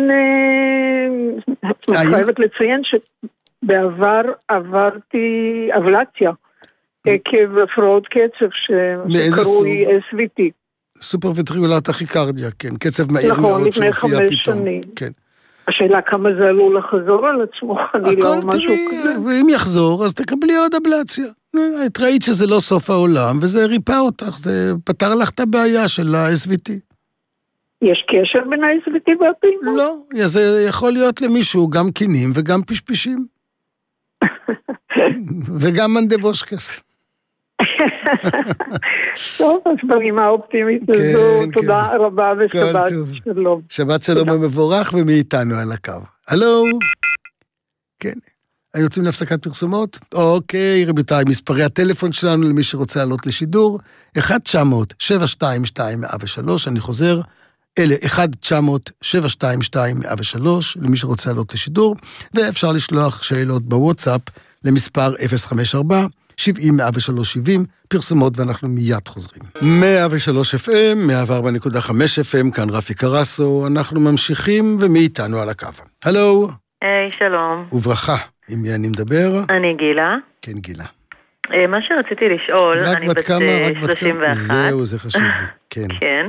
חייבת לציין שבעבר עברתי אבלציה, עקב הפרעות קצב שקרוי אס וי טי. סופר וטריולר טכיקרדיה, כן, קצב מהיר מאוד שהופיע פתאום. נכון, לפני חמש שנים. כן. השאלה כמה זה עלול לחזור על עצמו, אני לא משהו כזה. ואם יחזור, אז תקבלי עוד אבלציה. את ראית שזה לא סוף העולם, וזה ריפא אותך, זה פתר לך את הבעיה של ה-אס וי טי. יש קשר בין ה-אס וי טי והפעימות? לא, זה יכול להיות למישהו גם קינים וגם פשפשים. וגם מנדבושקס. טוב, אז בנימה האופטימית הזו, תודה רבה ושבת שלום. שבת שלום ומבורך ומאיתנו על הקו. הלו? כן. יוצאים להפסקת פרסומות? אוקיי, רבותיי, מספרי הטלפון שלנו למי שרוצה לעלות לשידור, אחד תשע מאות שבע שתיים שתיים מאה ושלוש, אני חוזר, אלה אחד תשע מאות שבע שתיים שתיים מאה ושלוש, למי שרוצה לעלות לשידור, ואפשר לשלוח שאלות בוואטסאפ למספר אפס חמש ארבע שבעים מאה ושלוש שבעים, פרסומות ואנחנו מיד חוזרים. מאה ושלוש אף אם, מאה וארבע נקודה חמש אף אם, כאן רפי קרסו, אנחנו ממשיכים ומאיתנו על הקו. הלו. היי, שלום. וברכה, עם מי אני מדבר? אני גילה. כן, גילה. מה שרציתי לשאול, אני בת שלושים ואחת. זהו, זה חשוב לי, כן. כן.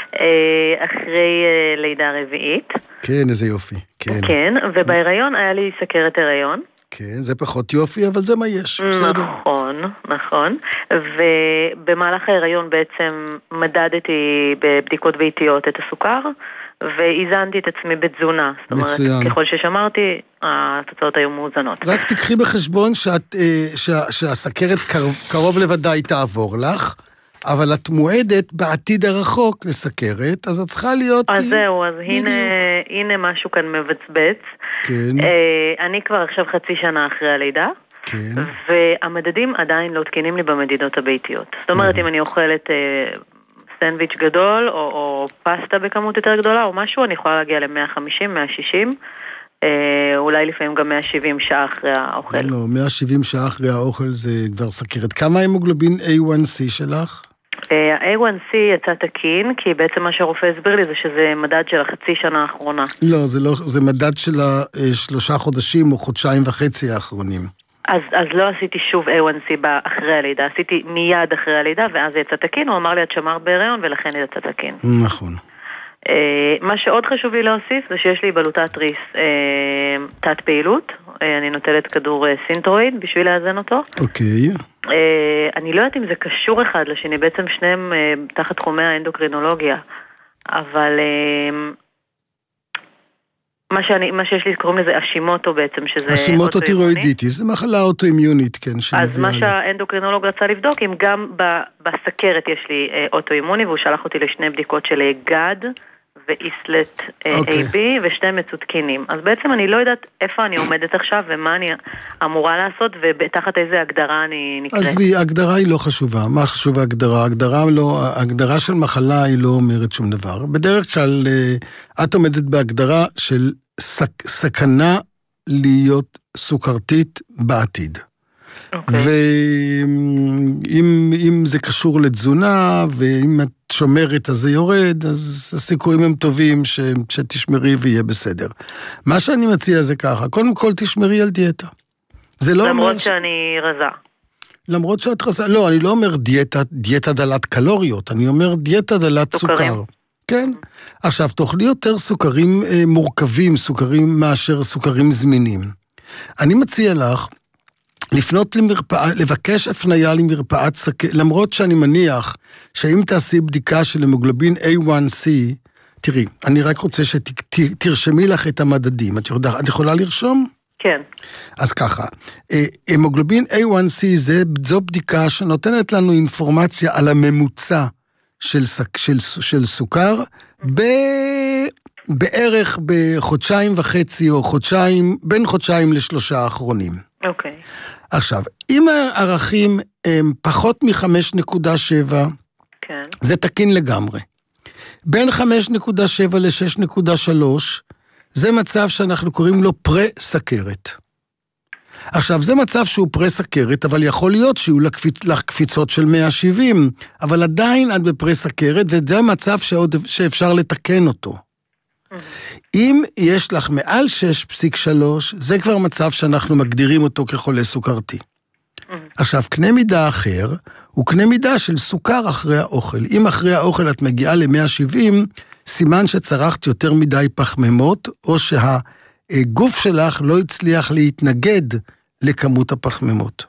אחרי לידה רביעית. כן, איזה יופי, כן. כן, ובהיריון היה לי סכרת הריון. כן, זה פחות יופי, אבל זה מה יש, בסדר. נכון, נכון. ובמהלך ההיריון בעצם מדדתי בבדיקות ביתיות את הסוכר, ואיזנתי את עצמי בתזונה. זאת אומרת, מצוין. ככל ששמרתי, התוצאות היו מאוזנות. רק תקחי בחשבון שאת, שה, שהסכרת קרוב, קרוב לוודאי תעבור לך, אבל את מועדת בעתיד הרחוק לסכרת, אז את צריכה להיות... אז זהו, אז הנה, הנה משהו כאן מבצבץ. כן. אני כבר עכשיו חצי שנה אחרי הלידה, כן. והמדדים עדיין לא תקינים לי במדידות הביתיות. זאת אומרת, אם אני אוכלת סנדוויץ' גדול, או, או פסטה בכמות יותר גדולה, או משהו, אני יכולה להגיע ל-מאה וחמישים, מאה ושישים, אולי לפעמים גם מאה ושבעים שעה אחרי האוכל. לא, מאה ושבעים שעה אחרי האוכל זה כבר סכרת. כמה המוגלובין איי וואן סי שלך? ה-איי וואן סי יצא תקין, כי בעצם מה שהרופא הסביר לי זה שזה מדד של החצי שנה האחרונה. לא, זה לא, זה מדד של השלושה חודשים או חודשיים וחצי האחרונים. אז, אז לא עשיתי שוב איי וואן סי אחרי הלידה, עשיתי מיד אחרי הלידה, ואז יצא תקין, הוא אמר לי, את שמרת בהיריון, ולכן יצא תקין. נכון. מה שעוד חשוב לי להוסיף זה שיש לי בלוטת ריס תת פעילות, אני נוטלת כדור סינטרואיד בשביל לאזן אותו. אוקיי. אני לא יודעת אם זה קשור אחד לשני, בעצם שניהם תחת תחומי האנדוקרינולוגיה, אבל מה שאני, מה שיש לי קוראים לזה אשימוטו בעצם, שזה אשימוטו תירואידיטיס, זה מחלה אוטואימונית, כן. אז מה שהאנדוקרינולוג רצה לבדוק, אם גם בסכרת יש לי אוטואימוני, והוא שלח אותי לשני בדיקות של גד ואיסלט איי בי, ושני מצודקינים. אז בעצם אני לא יודעת איפה אני עומדת עכשיו, ומה אני אמורה לעשות, ותחת איזה הגדרה אני נקראת. אז ההגדרה היא לא חשובה. מה חשובה ההגדרה? ההגדרה, לא, ההגדרה של מחלה היא לא אומרת שום דבר. בדרך כלל, את עומדת בהגדרה של סק, סכנה להיות סוכרתית בעתיד. Okay. ואם אם זה קשור לתזונה, ואם את שומרת אז זה יורד, אז הסיכויים הם טובים ש, שתשמרי ויהיה בסדר. מה שאני מציע זה ככה, קודם כל תשמרי על דיאטה. זה לא למרות אומר שאני רזה. למרות שאת רזה, לא, אני לא אומר דיאטה, דיאטה דלת קלוריות, אני אומר דיאטה דלת סוכרים. סוכר. כן. עכשיו, תאכלי יותר סוכרים אה, מורכבים, סוכרים מאשר סוכרים זמינים. אני מציע לך, לפנות למרפאה, לבקש הפניה למרפאת סכרת, למרות שאני מניח שאם תעשי בדיקה של המוגלובין איי וואן סי, תראי, אני רק רוצה שתרשמי לך את המדדים. את יכולה, את יכולה לרשום? כן. אז ככה, המוגלובין איי וואן סי זה, זו בדיקה שנותנת לנו אינפורמציה על הממוצע של, של, של סוכר, ב... בערך בחודשיים וחצי או חודשיים, בין חודשיים לשלושה האחרונים. אוקיי. עכשיו, אם הערכים הם פחות מ-חמש נקודה שבע, כן. זה תקין לגמרי. בין חמש נקודה שבע ל-שש נקודה שלוש, זה מצב שאנחנו קוראים לו פרה-סכרת. עכשיו, זה מצב שהוא פרה-סכרת, אבל יכול להיות שיהיו לך קפיצות של מאה ושבעים, אבל עדיין עד בפרה-סכרת, וזה מצב שעוד, שאפשר לתקן אותו. אם יש לך מעל שש נקודה שלוש, זה כבר מצב שאנחנו מגדירים אותו כחולה סוכרתי. עכשיו, קנה מידה אחר, הוא קנה מידה של סוכר אחרי האוכל. אם אחרי האוכל את מגיעה ל-מאה ושבעים, סימן שצרכת יותר מדי פחמימות, או שהגוף שלך לא הצליח להתנגד לכמות הפחמימות.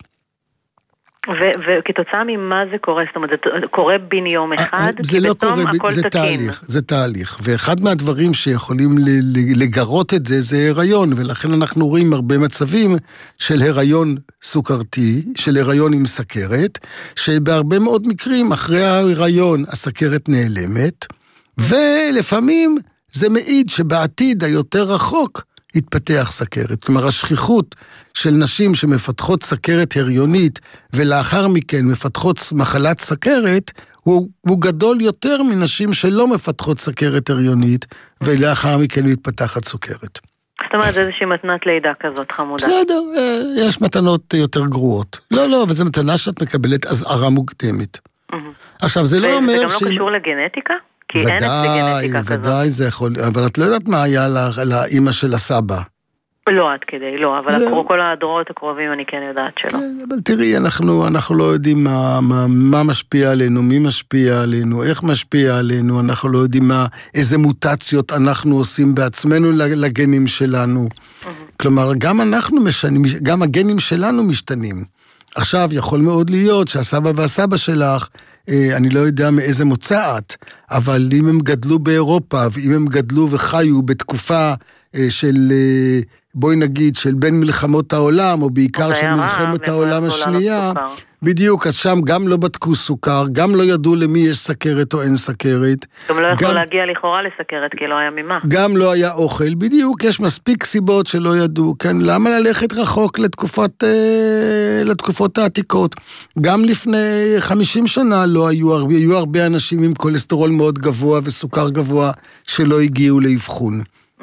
וכתוצאה ממה זה קורה? זאת אומרת, זה קורה בין יום אחד, כי בתום הכל תקין. זה תהליך, זה תהליך. ואחד מהדברים שיכולים לגרות את זה, זה הריון, ולכן אנחנו רואים הרבה מצבים של הריון סוכרתי, של הריון עם סכרת, שבהרבה מאוד מקרים, אחרי ההריון, הסכרת נעלמת, ולפעמים זה מעיד שבעתיד היותר רחוק, התפתח סכרת. כלומר, השכיחות של נשים שמפתחות סכרת הריונית, ולאחר מכן מפתחות מחלת סכרת, הוא, הוא גדול יותר מנשים שלא מפתחות סכרת הריונית, ולאחר מכן מתפתחת סוכרת. זאת אומרת, זה איזושהי מתנת לידה כזאת חמודה. בסדר, יש מתנות יותר גרועות. לא, לא, אבל זו מתנה שאת מקבלת אזהרה מוקדמת. עכשיו, זה לא אומר... זה גם לא קשור לגנטיקה? כי אין את גנטיקה כזאת. ודאי זה יכול... אבל את לא יודעת מה היה לאמא של הסבא. לא עד כדי, לא, אבל כל הדורות הקרובים אני כן יודעת שלא. אבל תראי, אנחנו לא יודעים מה משפיע עלינו, מי משפיע עלינו, איך משפיע עלינו, אנחנו לא יודעים איזה מוטציות אנחנו עושים בעצמנו לגנים שלנו. כלומר, גם אנחנו משנים, גם הגנים שלנו משתנים. עכשיו יכול מאוד להיות שהסבא והסבא שלך, אני לא יודע מאיזה מוצא את, אבל אם הם גדלו באירופה, ואם הם גדלו וחיו בתקופה של, בואי נגיד, של בין מלחמות העולם, או בעיקר של מלחמת העולם השנייה, בדיוק, אז שם גם לא בדקו סוכר, גם לא ידעו למי יש סכרת או אין סכרת. גם לא יכול להגיע לכאורה לסכרת, כי לא היה ממה. גם לא היה אוכל, בדיוק, יש מספיק סיבות שלא ידעו, כן, למה ללכת רחוק לתקופות, לתקופות העתיקות? גם לפני חמישים שנה לא היו הרבה, היו הרבה אנשים עם כולסטרול מאוד גבוה וסוכר גבוה שלא הגיעו לאבחון.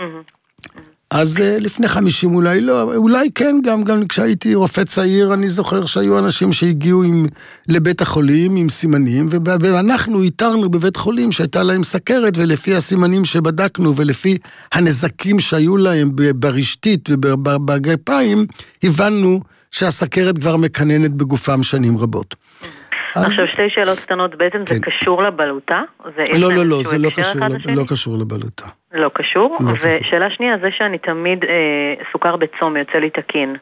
אז לפני חמישים אולי לא, אולי כן, גם, גם כשהייתי רופא צעיר, אני זוכר שהיו אנשים שהגיעו עם, לבית החולים עם סימנים, ואנחנו איתרנו בבית חולים שהייתה להם סכרת, ולפי הסימנים שבדקנו, ולפי הנזקים שהיו להם ברשתית ובגפיים, הבנו שהסכרת כבר מקננת בגופם שנים רבות. עכשיו שתי שאלות קטנות, בעצם זה קשור לבלוטה? לא, לא, לא, זה לא קשור לבלוטה. לא קשור, ושאלה שנייה, זה שאני תמיד סוכר בצום יוצא לי תקין,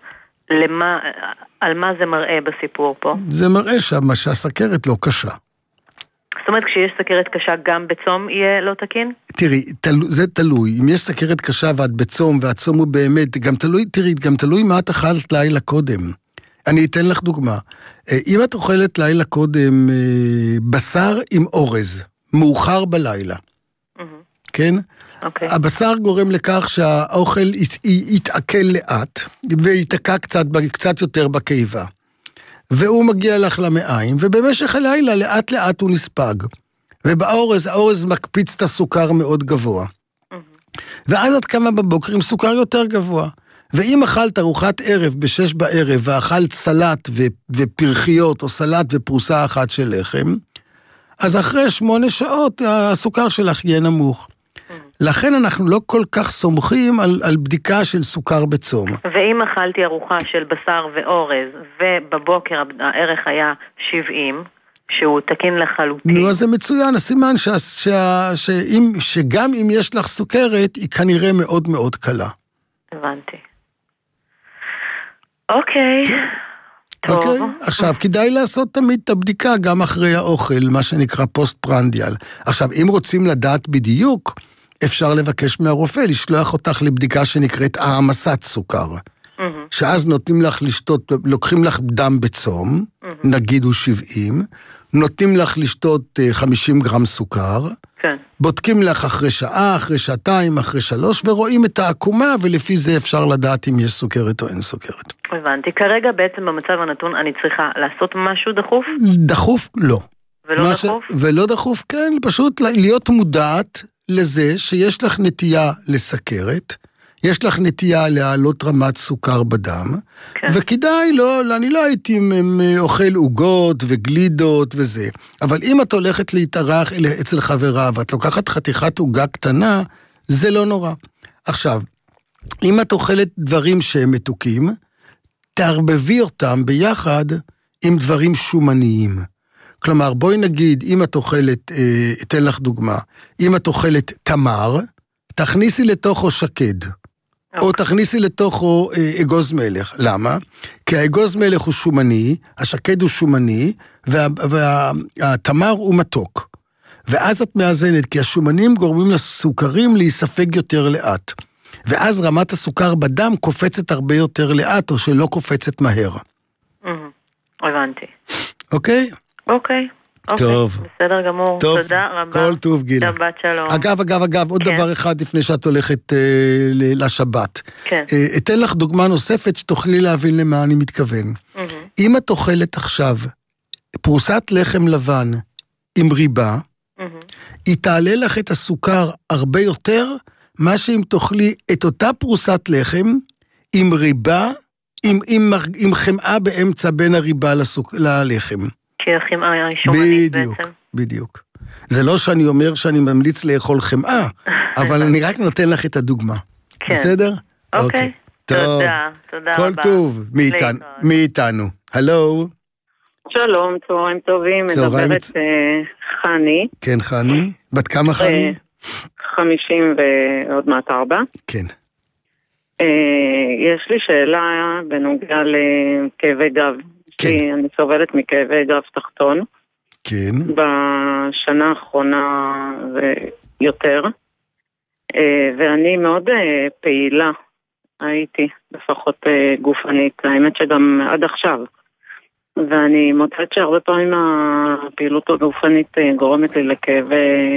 על מה זה מראה בסיפור פה? זה מראה שהסכרת לא קשה. זאת אומרת, כשיש סכרת קשה גם בצום יהיה לא תקין? תראי, זה תלוי, אם יש סכרת קשה ואת בצום, והצום הוא באמת, גם תלוי, תראי, גם תלוי מה את אכלת לילה קודם. אני אתן לך דוגמה. אם את אוכלת לילה קודם בשר עם אורז, מאוחר בלילה, כן? הבשר גורם לכך שהאוכל יתעכל לאט, ויתעקע קצת יותר בקיבה. והוא מגיע לך למעיים, ובמשך הלילה לאט לאט הוא נספג. ובאורז, האורז מקפיץ את הסוכר מאוד גבוה. ואז את קמה בבוקר עם סוכר יותר גבוה. ואם אכלת ארוחת ערב בשש בערב, ואכלת סלט ופרחיות, או סלט ופרוסה אחת של לחם, אז אחרי שמונה שעות הסוכר שלך יהיה נמוך. לכן אנחנו לא כל כך סומכים על, על בדיקה של סוכר בצום. ואם אכלתי ארוחה של בשר ואורז, ובבוקר הערך היה שבעים, שהוא תקין לחלוטין. נו, אז זה מצוין, הסימן שה, שה, שאם, שגם אם יש לך סוכרת, היא כנראה מאוד מאוד קלה. הבנתי. אוקיי. אוקיי, עכשיו כדאי לעשות תמיד את הבדיקה גם אחרי האוכל, מה שנקרא פוסט פרנדיאל. עכשיו, אם רוצים לדעת בדיוק, אפשר לבקש מהרופא לשלוח אותך לבדיקה שנקראת העמסת סוכר. שאז נותנים לך לשתות, לוקחים לך דם בצום, נגיד הוא שבעים, נותנים לך לשתות חמישים גרם סוכר, כן. בודקים לך אחרי שעה, אחרי שעתיים, אחרי שלוש, ורואים את העקומה, ולפי זה אפשר לדעת אם יש סוכרת או אין סוכרת. הבנתי. כרגע בעצם במצב הנתון אני צריכה לעשות משהו דחוף? דחוף, לא. ולא דחוף? ולא דחוף, כן, פשוט להיות מודעת לזה שיש לך נטייה לסכרת, יש לך נטייה להעלות רמת סוכר בדם, כן. וכדאי, לא, אני לא הייתי אוכל עוגות וגלידות וזה, אבל אם את הולכת להתארח אצל חברה, ואת לוקחת חתיכת עוגה קטנה, זה לא נורא. עכשיו, אם את אוכלת דברים שהם מתוקים, תערבבי אותם ביחד עם דברים שומניים. כלומר, בואי נגיד, אם את אוכלת, אתן לך דוגמה, אם את אוכלת תמר, תכניסי לתוכו שקד. או תכניסי לתוכו אגוז מלך. למה? כי האגוז מלך הוא שומני, השקד הוא שומני, והתמר הוא מתוק. ואז את מאזנת, כי השומנים גורמים לסוכרים להיספג יותר לאט. ואז רמת הסוכר בדם קופצת הרבה יותר לאט, או שלא קופצת מהר. הבנתי. אוקיי? אוקיי. טוב. בסדר גמור, טוב, תודה רבה. כל טוב גילה. שבת שלום. אגב, אגב, אגב, עוד כן. דבר אחד לפני שאת הולכת אה, לשבת. כן. אה, אתן לך דוגמה נוספת שתוכלי להבין למה אני מתכוון. Mm-hmm. אם את אוכלת עכשיו פרוסת לחם לבן עם ריבה, mm-hmm. היא תעלה לך את הסוכר הרבה יותר, מה שאם תאכלי את אותה פרוסת לחם עם ריבה, עם, עם, עם חמאה באמצע בין הריבה לסוק, ללחם. כי החמאה היא שומנית בעצם. בדיוק, בדיוק. זה לא שאני אומר שאני ממליץ לאכול חמאה, אבל אני רק נותן לך את הדוגמה. כן. בסדר? אוקיי. תודה, תודה רבה. כל טוב מאיתנו. מאיתנו. הלו. שלום, צהריים טובים, מדברת חני. כן, חני. בת כמה חני? חמישים ועוד מעט ארבע. כן. יש לי שאלה בנוגע לכאבי גב. כן. אני סובלת מכאבי גב תחתון. כן. בשנה האחרונה ויותר. ואני מאוד פעילה הייתי, לפחות גופנית. האמת שגם עד עכשיו. ואני מוצאת שהרבה פעמים הפעילות הגופנית גורמת לי לכאבי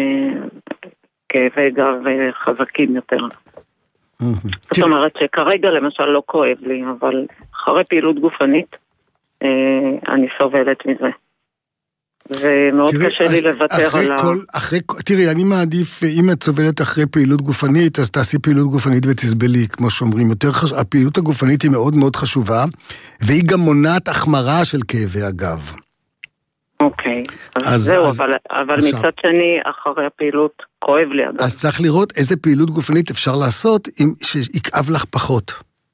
כאבי גב חזקים יותר. זאת אומרת שכרגע למשל לא כואב לי, אבל אחרי פעילות גופנית אני סובלת מזה. ומאוד קשה לי לוותר על ה... תראי, אני מעדיף, אם את סובלת אחרי פעילות גופנית, אז תעשי פעילות גופנית ותסבלי, כמו שאומרים. הפעילות הגופנית היא מאוד מאוד חשובה, והיא גם מונעת החמרה של כאבי הגב. אוקיי, אז זהו, אבל מצד שני, אחרי הפעילות כואב לי הגב. אז צריך לראות איזה פעילות גופנית אפשר לעשות, שיכאב לך פחות.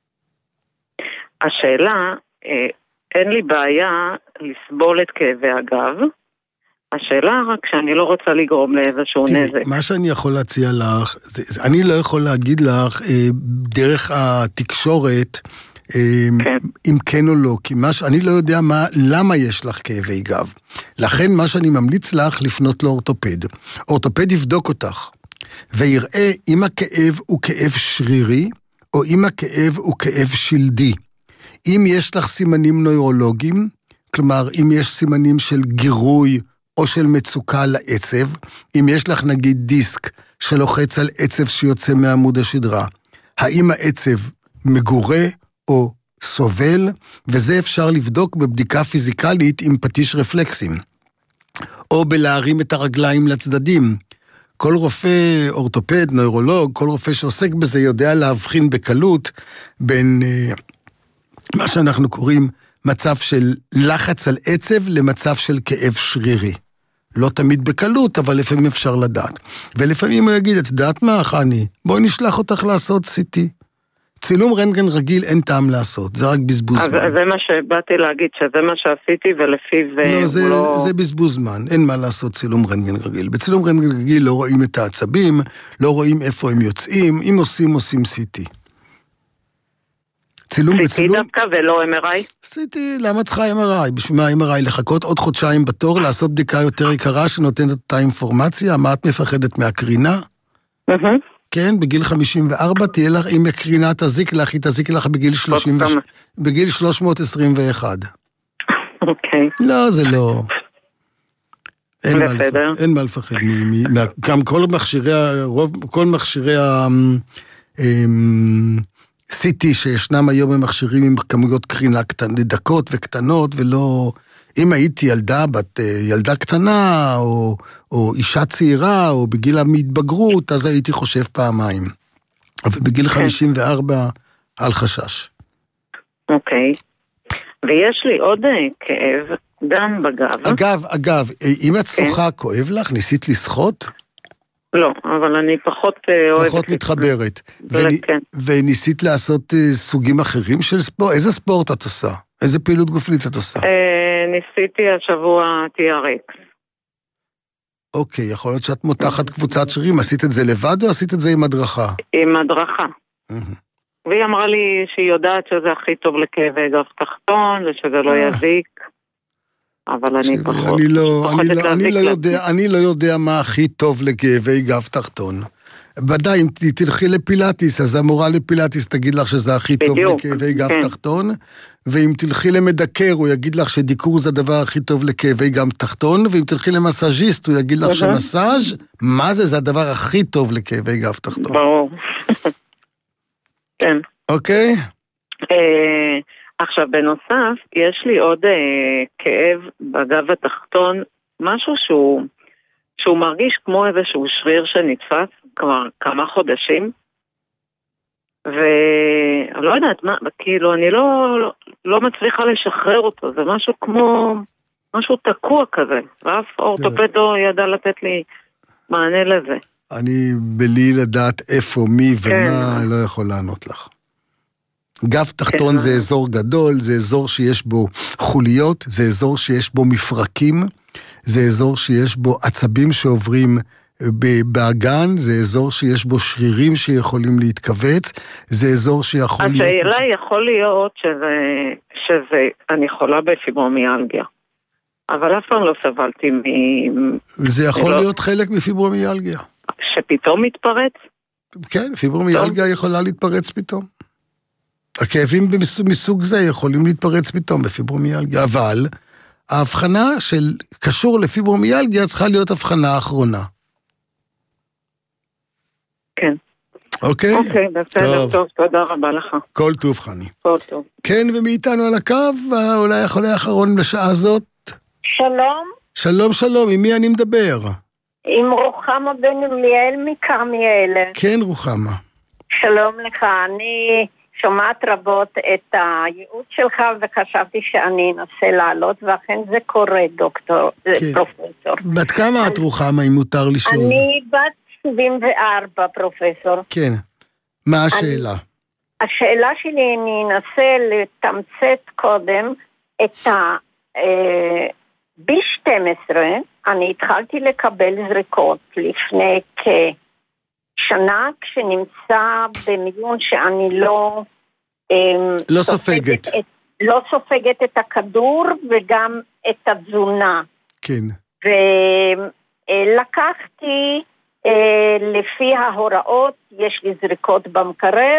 השאלה, אין לי בעיה לסבול את כאבי הגב, השאלה רק שאני לא רוצה לגרום לאיזשהו נזק. מה שאני יכול להציע לך, זה, אני לא יכול להגיד לך אה, דרך התקשורת אה, כן. אם כן או לא, כי מה, אני לא יודע מה, למה יש לך כאבי גב. לכן מה שאני ממליץ לך לפנות לאורתופד. אורתופד יבדוק אותך ויראה אם הכאב הוא כאב שרירי או אם הכאב הוא כאב שלדי. אם יש לך סימנים נוירולוגיים, כלומר אם יש סימנים של גירוי או של מצוקה לעצב, אם יש לך נגיד דיסק שלוחץ על עצב שיוצא מעמוד השדרה, האם העצב מגורה או סובל, וזה אפשר לבדוק בבדיקה פיזיקלית עם פטיש רפלקסים, או בלהרים את הרגליים לצדדים. כל רופא אורתופד, נוירולוג, כל רופא שעוסק בזה יודע להבחין בקלות בין uh, מה שאנחנו קוראים מצב של לחץ על עצב למצב של כאב שרירי. לא תמיד בקלות, אבל לפעמים אפשר לדעת. ולפעמים הוא יגיד, את יודעת מה, חני? בואי נשלח אותך לעשות סי טי. צילום רנטגן רגיל אין טעם לעשות, זה רק בזבוז זמן. אז זה מה שבאתי להגיד, שזה מה שעשיתי ולפיו... לא, זה, לא... זה בזבוז זמן, אין מה לעשות צילום רנטגן רגיל. בצילום רנטגן רגיל לא רואים את העצבים, לא רואים איפה הם יוצאים, אם עושים, עושים סי טי. צילום בצילום... סי טי דווקא ולא אם אר איי? סי טי, למה צריכה אם אר איי? בשביל מה אם אר איי? לחכות עוד חודשיים בתור, לעשות בדיקה יותר יקרה שנותנת אותה אינפורמציה? מה את מפחדת מהקרינה? אהה. כן, בגיל חמישים וארבע תהיה לך, אם הקרינה תזיק לך, היא תזיק לך בגיל שלושים, בגיל שלוש מאות עשרים ואחת. אוקיי. לא, זה לא... אין מה לפחד, אין מה לפחד. גם כל מכשירי, כל מכשירי ה-סי טי שישנם היום הם מכשירים עם כמויות קרינה דקות וקטנות, ולא... אם הייתי ילדה, בת, ילדה קטנה, או, או אישה צעירה, או בגיל המתבגרות, אז הייתי חושב פעמיים. אבל בגיל חמישים וארבע, על חשש. אוקיי. ויש לי עוד כאב, גם בגב. אגב, אגב, אם את שוחה, כואב לך? ניסית לשחות? לא, אבל אני פחות אוהבת... פחות מתחברת. וניסית לעשות סוגים אחרים של ספורט? איזה ספורט את עושה? איזה פעילות גופנית את עושה? ניסיתי השבוע טי אר אקס. אוקיי, יכול להיות שאת מותחת קבוצת שרירים, עשית את זה לבד או עשית את זה עם הדרכה? עם הדרכה. והיא אמרה לי שהיא יודעת שזה הכי טוב לכאבי גב תחתון, ושזה לא יזיק, אבל אני פחות... אני לא יודע מה הכי טוב לכאבי גב תחתון. ודאי, אם תלכי לפילאטיס, אז המורה לפילאטיס תגיד לך שזה הכי טוב לכאבי גב תחתון, ואם תלכי למדקר, הוא יגיד לך שדיקור זה הדבר הכי טוב לכאבי גב תחתון, ואם תלכי למסאז'יסט, הוא יגיד לך שמסאז', מה זה? זה הדבר הכי טוב לכאבי גב תחתון. ברור. כן. אוקיי? עכשיו, בנוסף, יש לי עוד כאב בגב התחתון, משהו שהוא... שהוא מרגיש כמו איזשהו שריר שנתפס כבר כמה חודשים, ואני לא יודעת מה, כאילו אני לא, לא, לא מצליחה לשחרר אותו, זה משהו כמו, משהו תקוע כזה, ואף אורתופד לא ידע לתת לי מענה לזה. אני בלי לדעת איפה, מי ומה, כן. לא יכול לענות לך. גב תחתון כן. זה אזור גדול, זה אזור שיש בו חוליות, זה אזור שיש בו מפרקים, זה אזור שיש בו עצבים שעוברים באגן, זה אזור שיש בו שרירים שיכולים להתכווץ, זה אזור שיכול להיות... השאלה יכול להיות שזה, שזה, אני חולה בפיברומיאלגיה, אבל אף פעם לא סבלתי מ... זה יכול להיות חלק מפיברומיאלגיה. שפתאום מתפרץ? כן, פיברומיאלגיה יכולה להתפרץ פתאום. הכאבים מסוג זה יכולים להתפרץ פתאום בפיברומיאלגיה, אבל... ההבחנה של קשור לפיברומיאלגיה צריכה להיות הבחנה האחרונה. כן. אוקיי? אוקיי, בסדר, טוב, תודה רבה לך. כל טוב, חני. כל טוב. כן, ומאיתנו על הקו, אולי החולה האחרון בשעה הזאת. שלום. שלום, שלום, עם מי אני מדבר? עם רוחמה בן אליאל מכרמיאל. כן, רוחמה. שלום לך, אני... שומעת רבות את הייעוץ שלך וחשבתי שאני אנסה לעלות, ואכן זה קורה, דוקטור, כן. פרופסור. בת כמה את רוחמה, אם מותר לשאול? אני בת שבעים וארבע, פרופסור. כן. מה השאלה? אני, השאלה שלי, אני אנסה לתמצת קודם את ה-בי שתים עשרה, אני התחלתי לקבל זריקות לפני כ... שנה כשנמצא במיון שאני לא... לא סופגת. את, לא סופגת את הכדור וגם את התזונה. כן. ולקחתי לפי ההוראות, יש לי זריקות במקרר,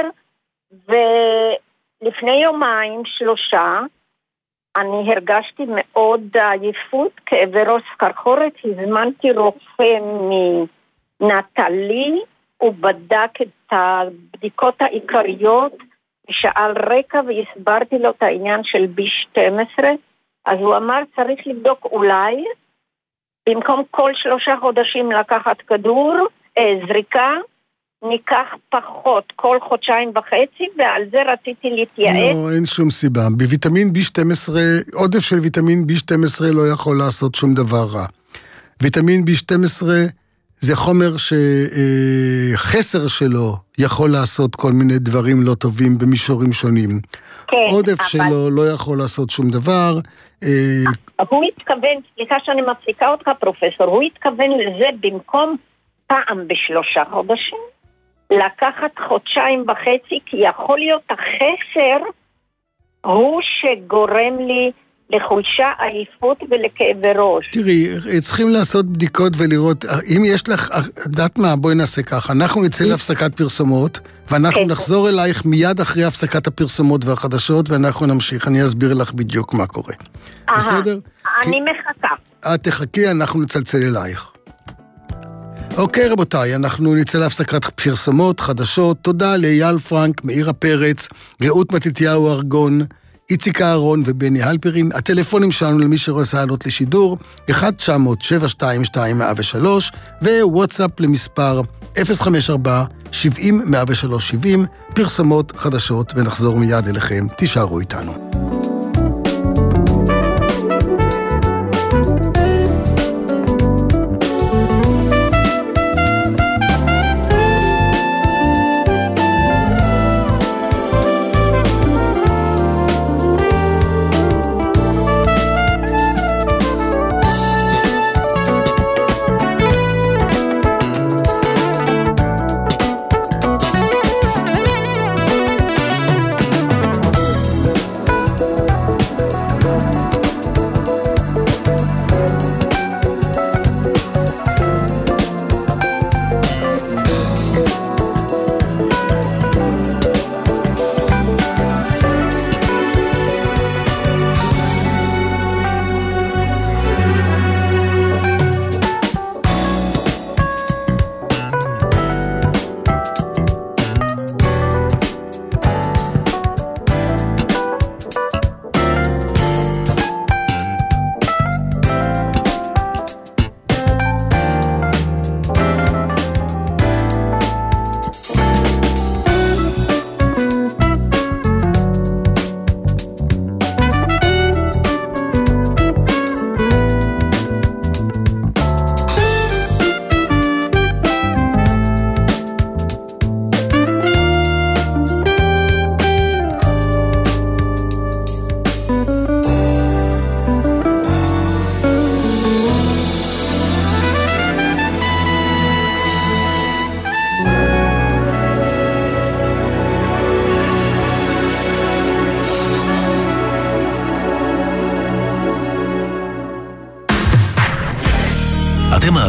ולפני יומיים שלושה, אני הרגשתי מאוד עייפות, כאבי ראש סחרחורת, הזמנתי רופא מנטלי, הוא בדק את הבדיקות העיקריות, שאל רקע והסברתי לו את העניין של בי שתים עשרה, אז הוא אמר צריך לבדוק אולי, במקום כל שלושה חודשים לקחת כדור, אה, זריקה, ניקח פחות כל חודשיים וחצי, ועל זה רציתי להתייעץ. לא, אין שום סיבה. בוויטמין בי שתים עשרה, עודף של ויטמין בי שתים עשרה לא יכול לעשות שום דבר רע. ויטמין בי שתים עשרה זה חומר שחסר שלו יכול לעשות כל מיני דברים לא טובים במישורים שונים. כן, עודף אבל... שלו לא יכול לעשות שום דבר. הוא התכוון, סליחה שאני מפסיקה אותך פרופסור, הוא התכוון לזה במקום פעם בשלושה חודשים, לקחת חודשיים וחצי, כי יכול להיות החסר הוא שגורם לי לחולשה, עייפות ולכאבי ראש. תראי, צריכים לעשות בדיקות ולראות, אם יש לך, דעת מה, בואי נעשה ככה, אנחנו נצא להפסקת פרסומות, ואנחנו נחזור אלייך מיד אחרי הפסקת הפרסומות והחדשות, ואנחנו נמשיך, אני אסביר לך בדיוק מה קורה. בסדר? אני מחכה. את תחכי, אנחנו נצלצל אלייך. אוקיי רבותיי, אנחנו נצא להפסקת פרסומות, חדשות, תודה לאייל פרנק, מאירה פרץ, רעות מתתיהו ארגון, איציק אהרון ובני הלפרין. הטלפונים שלנו למי שרוצה לעלות לשידור, אחת תשע אפס אפס שבע שתיים שתיים אפס אפס שלוש, ווואטסאפ למספר אפס חמש ארבע שבעים מאה ושלוש שבעים, פרסומות חדשות, ונחזור מיד אליכם, תישארו איתנו.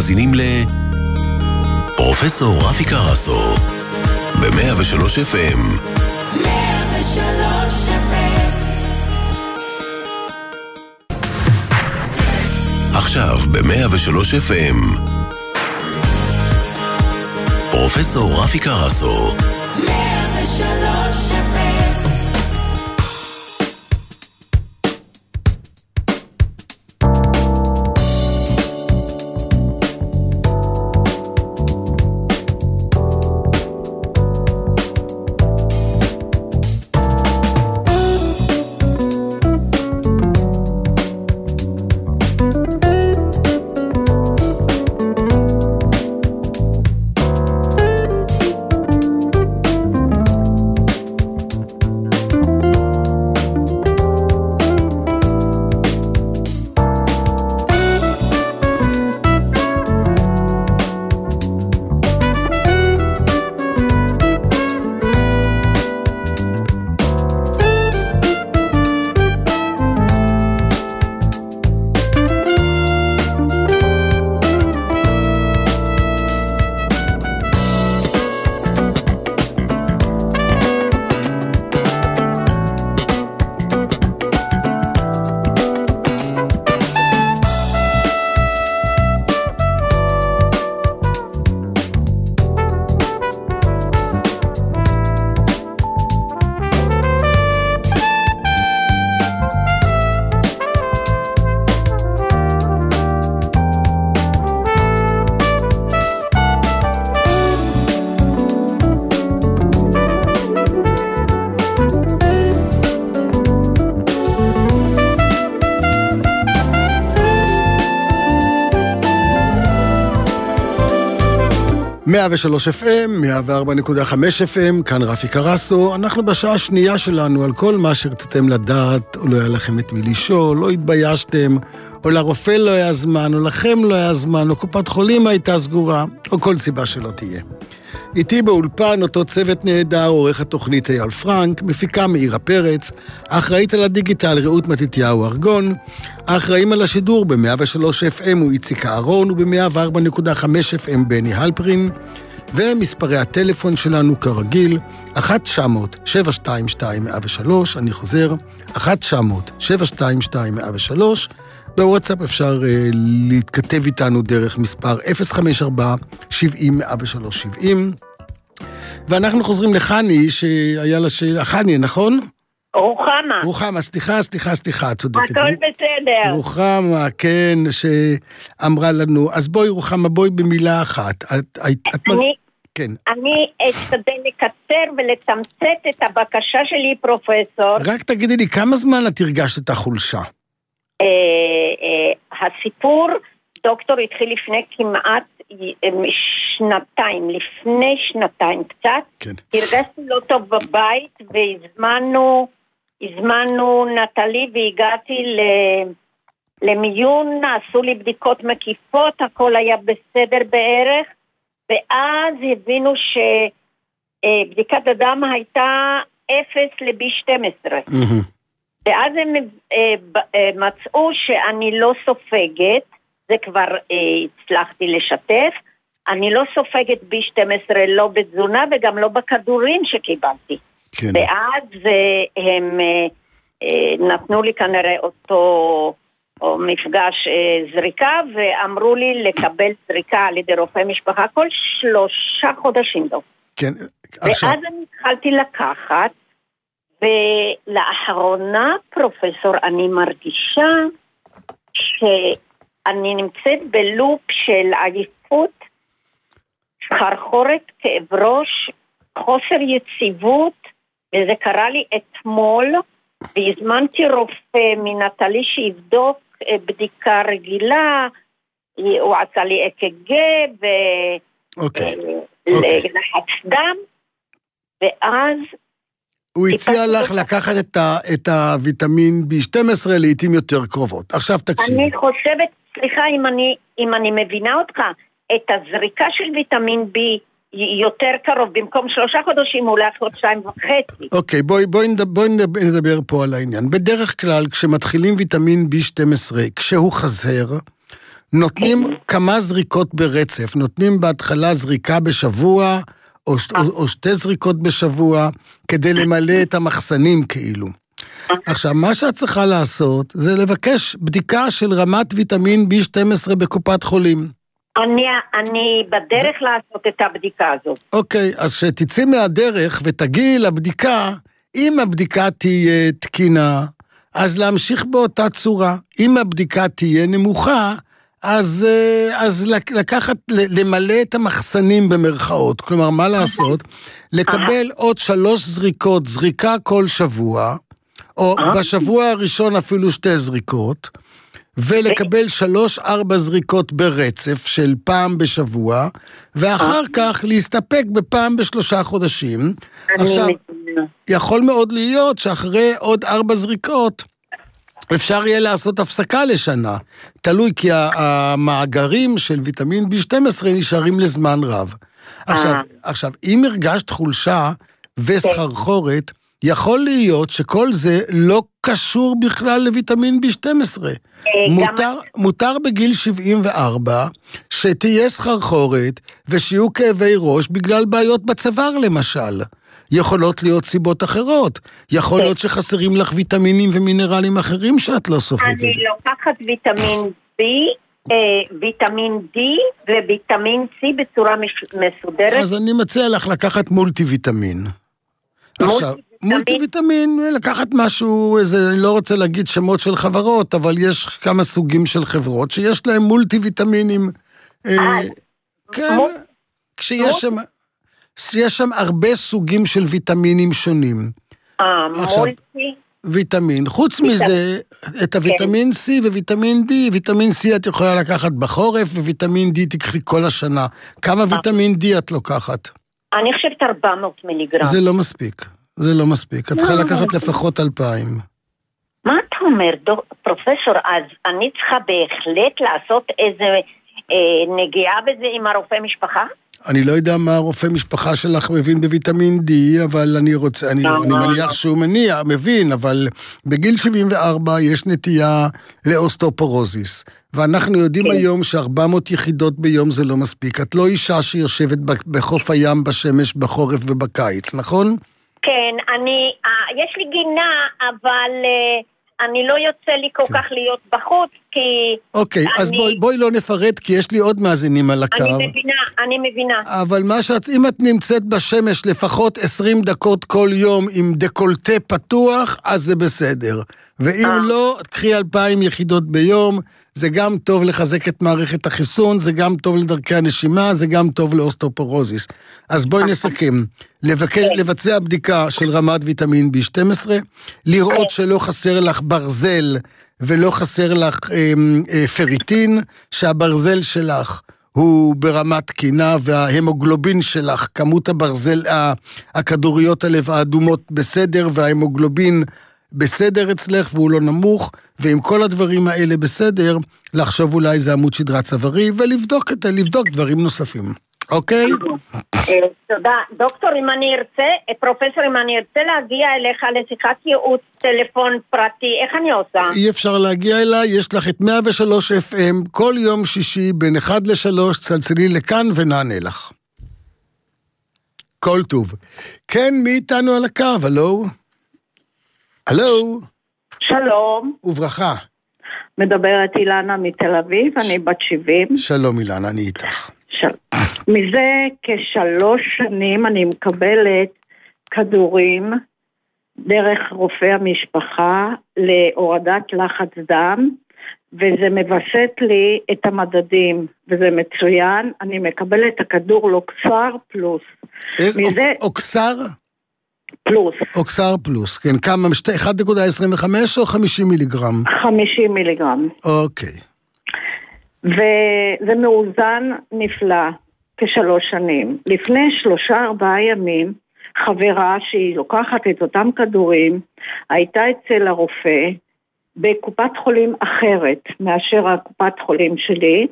מאזינים ל... פרופסור רפי קרסו, ב-מאה ושלוש אף אם. מאה ושלוש אף אם. עכשיו ב-מאה ושלוש אף אם. פרופסור רפי קרסו. מאה ושלוש אף אם. מאה ושלוש אף אם, מאה וארבע נקודה חמש אף אם, כאן רפי קרסו. אנחנו בשעה השנייה שלנו על כל מה שרציתם לדעת, או לא היה לכם את מי לשאול, לא התביישתם, או לרופא לא היה זמן, או לכם לא היה זמן, או קופת חולים הייתה סגורה, או כל סיבה שלא תהיה. איתי באולפן אותו צוות נהדר, עורך התוכנית אייל פרנק, מפיקה מאירה פרץ, האחראית על הדיגיטל רעות מתתיהו ארגון, האחראים על השידור ב-מאה ושלוש אף אם הוא איציק אהרון, וב-מאה וארבע נקודה חמש אף אם בני הלפרין, ומספרי הטלפון שלנו כרגיל, אחת תשע מאות שבע שתיים שתיים מאה ושלוש, אני חוזר, אחת תשע מאות שבע שתיים שתיים מאה ושלוש, בוואטסאפ אפשר uh, להתכתב איתנו דרך מספר אפס חמש ארבע שבעים מאה ושלוש שבעים. ואנחנו חוזרים לחני, שהיה לה שאלה, חני, נכון? רוחמה. רוחמה, סליחה, סליחה, סליחה, את צודקת. הכל בסדר. רוחמה, כן, שאמרה לנו, אז בואי רוחמה, בואי במילה אחת. את, את, אני, כן. אני אשתדל לקצר ולתמצת את הבקשה שלי, פרופסור. רק תגידי לי, כמה זמן את הרגשת את החולשה? אה, אה, הסיפור, דוקטור התחיל לפני כמעט שנתיים, לפני שנתיים קצת, כן. הרגשתי לא טוב בבית, והזמנו, הזמנו נטלי והגעתי ל, למיון, עשו לי בדיקות מקיפות, הכל היה בסדר בערך, ואז הבינו שבדיקת הדם הייתה אפס לבי שתים עשרה. Mm-hmm. ואז הם מצאו שאני לא סופגת, זה כבר הצלחתי לשתף, אני לא סופגת בי שתים עשרה לא בתזונה וגם לא בכדורים שקיבלתי. כן. ואז הם נתנו לי כנראה אותו מפגש זריקה, ואמרו לי לקבל זריקה על ידי רופא משפחה כל שלושה חודשים דו. כן. ואז עכשיו... אני התחלתי לקחת, ולאחרונה, פרופסור, אני מרגישה שאני נמצאת בלופ של עייפות, חרחורת, כאב ראש, חוסר יציבות, וזה קרה לי אתמול, והזמנתי רופא מנטלי שיבדוק בדיקה רגילה, הוא עשה לי אק"ג ולחץ דם, ואז הוא הציע לך לקחת את, ה, את הוויטמין בי שתים עשרה לעתים יותר קרובות. עכשיו תקשיבי. אני חושבת, סליחה אם אני, אם אני מבינה אותך, את הזריקה של ויטמין בי יותר קרוב, במקום שלושה חודשים אולי חודשיים וחצי. אוקיי, בואי, בואי, נדבר, בואי נדבר פה על העניין. בדרך כלל, כשמתחילים ויטמין בי שתים עשרה, כשהוא חזר, נותנים כמה זריקות ברצף, נותנים בהתחלה זריקה בשבוע, או, ש... או, או שתי זריקות בשבוע, כדי למלא את המחסנים כאילו. עכשיו, מה שאת צריכה לעשות, זה לבקש בדיקה של רמת ויטמין בי שתים עשרה בקופת חולים. אני, אני בדרך לעשות את הבדיקה הזאת. אוקיי, אז שתצאי מהדרך ותגיעי לבדיקה, אם הבדיקה תהיה תקינה, אז להמשיך באותה צורה. אם הבדיקה תהיה נמוכה, אז, אז לקחת, למלא את המחסנים במרכאות. כלומר, מה לעשות? לקבל עוד שלוש זריקות, זריקה כל שבוע, או בשבוע הראשון אפילו שתי זריקות, ולקבל שלוש, ארבע זריקות ברצף של פעם בשבוע, ואחר כך להסתפק בפעם בשלושה חודשים. עכשיו, יכול מאוד להיות שאחרי עוד ארבע זריקות, אפשר יהיה לעשות הפסקה לשנה. תלוי כי המאגרים של ויטמין בי שתים עשרה נשארים לזמן רב. עכשיו, עכשיו, אם הרגשת חולשה וסחרחורת, יכול להיות שכל זה לא קשור בכלל לויטמין בי שתים עשרה. מותר, מותר בגיל שבעים וארבע שתהיה סחרחורת ושיהיו כאבי ראש בגלל בעיות בצוואר למשל. יכולות להיות סיבות אחרות. יכול להיות שחסרים לך ויטמינים ומינרלים אחרים שאת לא סופגת. אני לוקחת ויטמין B, ויטמין D וויטמין C בצורה מסודרת. אז אני מציע לך לקחת מולטי ויטמין. עכשיו, מולטי ויטמין, לקחת משהו, איזה, אני לא רוצה להגיד שמות של חברות, אבל יש כמה סוגים של חברות שיש להם מולטי ויטמינים. כן, כשיש שם, יש שם הרבה סוגים של ויטמינים שונים. אה, מולטי? ויטמין. חוץ מזה, את הוויטמין C וויטמין D, ויטמין C את יכולה לקחת בחורף, וויטמין D תקחי כל השנה. כמה ויטמין D את לוקחת? אני חושבת ארבע מאות מיליגרם. זה לא מספיק. זה לא מספיק. את צריכה לקחת לפחות אלפיים. מה אתה אומר, פרופסור? אז אני צריכה בהחלט לעשות איזה נגיעה בזה עם הרופא משפחה? אני לא יודע מה הרופא משפחה שלך מבין בוויטמין D, אבל אני רוצה, אני, אני מניח שהוא מניע, מבין, אבל בגיל שבעים וארבע יש נטייה לאוסטאופורוזיס, ואנחנו יודעים היום ש-ארבע מאות יחידות ביום זה לא מספיק. את לא אישה שיושבת בחוף הים בשמש בחורף ובקיץ, נכון? כן, אני, יש לי גינה, אבל אני לא יוצא לי כל כך להיות בחוץ, כי... אוקיי, אז בואי לא נפרט, כי יש לי עוד מאזינים על הקו. אני מבינה, אני מבינה. אבל מה שאת, אם את נמצאת בשמש לפחות עשרים דקות כל יום עם דקולטה פתוח, אז זה בסדר. ואם לא, תקחי אלפיים יחידות ביום, זה גם טוב לחזק את מערכת החיסון, זה גם טוב לדרכי הנשימה, זה גם טוב לאוסטאופורוזיס. אז בואי נסכם, לבקש, לבצע בדיקה של רמת ויטמין בי שתים עשרה, לראות שלא חסר לך ברזל, ולא חסר לך אה, אה, פריטין, שהברזל שלך הוא ברמת תקינה, וההמוגלובין שלך, כמות הברזל, הכדוריות הלב האדומות בסדר, וההמוגלובין בסדר אצלך והוא לא נמוך, ועם כל הדברים האלה בסדר, לחשוב אולי זה עמוד שדרה צווארי, ולבדוק את, לבדוק דברים נוספים. אוקיי? תודה. דוקטור, אם אני ארצה, פרופסור, אם אני ארצה להגיע אליך לשיחת ייעוץ טלפון פרטי, איך אני עושה? אי אפשר להגיע אליי, יש לך את מאה ושלוש אף אם, כל יום שישי, בין אחד לשלוש, צלצלי לכאן ונענה לך. כל טוב. כן, מי איתנו על הקו? הלו? הלו? שלום. וברכה. מדברת אילנה מתל אביב, אני בת שבעים. שלום אילנה, אני איתך. של... מזה כשלוש שנים אני מקבלת כדורים דרך רופא המשפחה להורדת לחץ דם, וזה מבסט לי את המדדים, וזה מצוין. אני מקבלת את הכדור לוקסר פלוס. איזה מזה... אוקסר? פלוס. אוקסר פלוס, כן, כמה? אחת נקודה עשרים וחמש או חמישים מיליגרם? חמישים מיליגרם. אוקיי. וזה מאוזן נפלא, כשלוש שנים. לפני שלושה ארבעה ימים, חברה שהיא לוקחת את אותם כדורים, הייתה אצל הרופא, בקופת חולים אחרת, מאשר הקופת חולים שלי,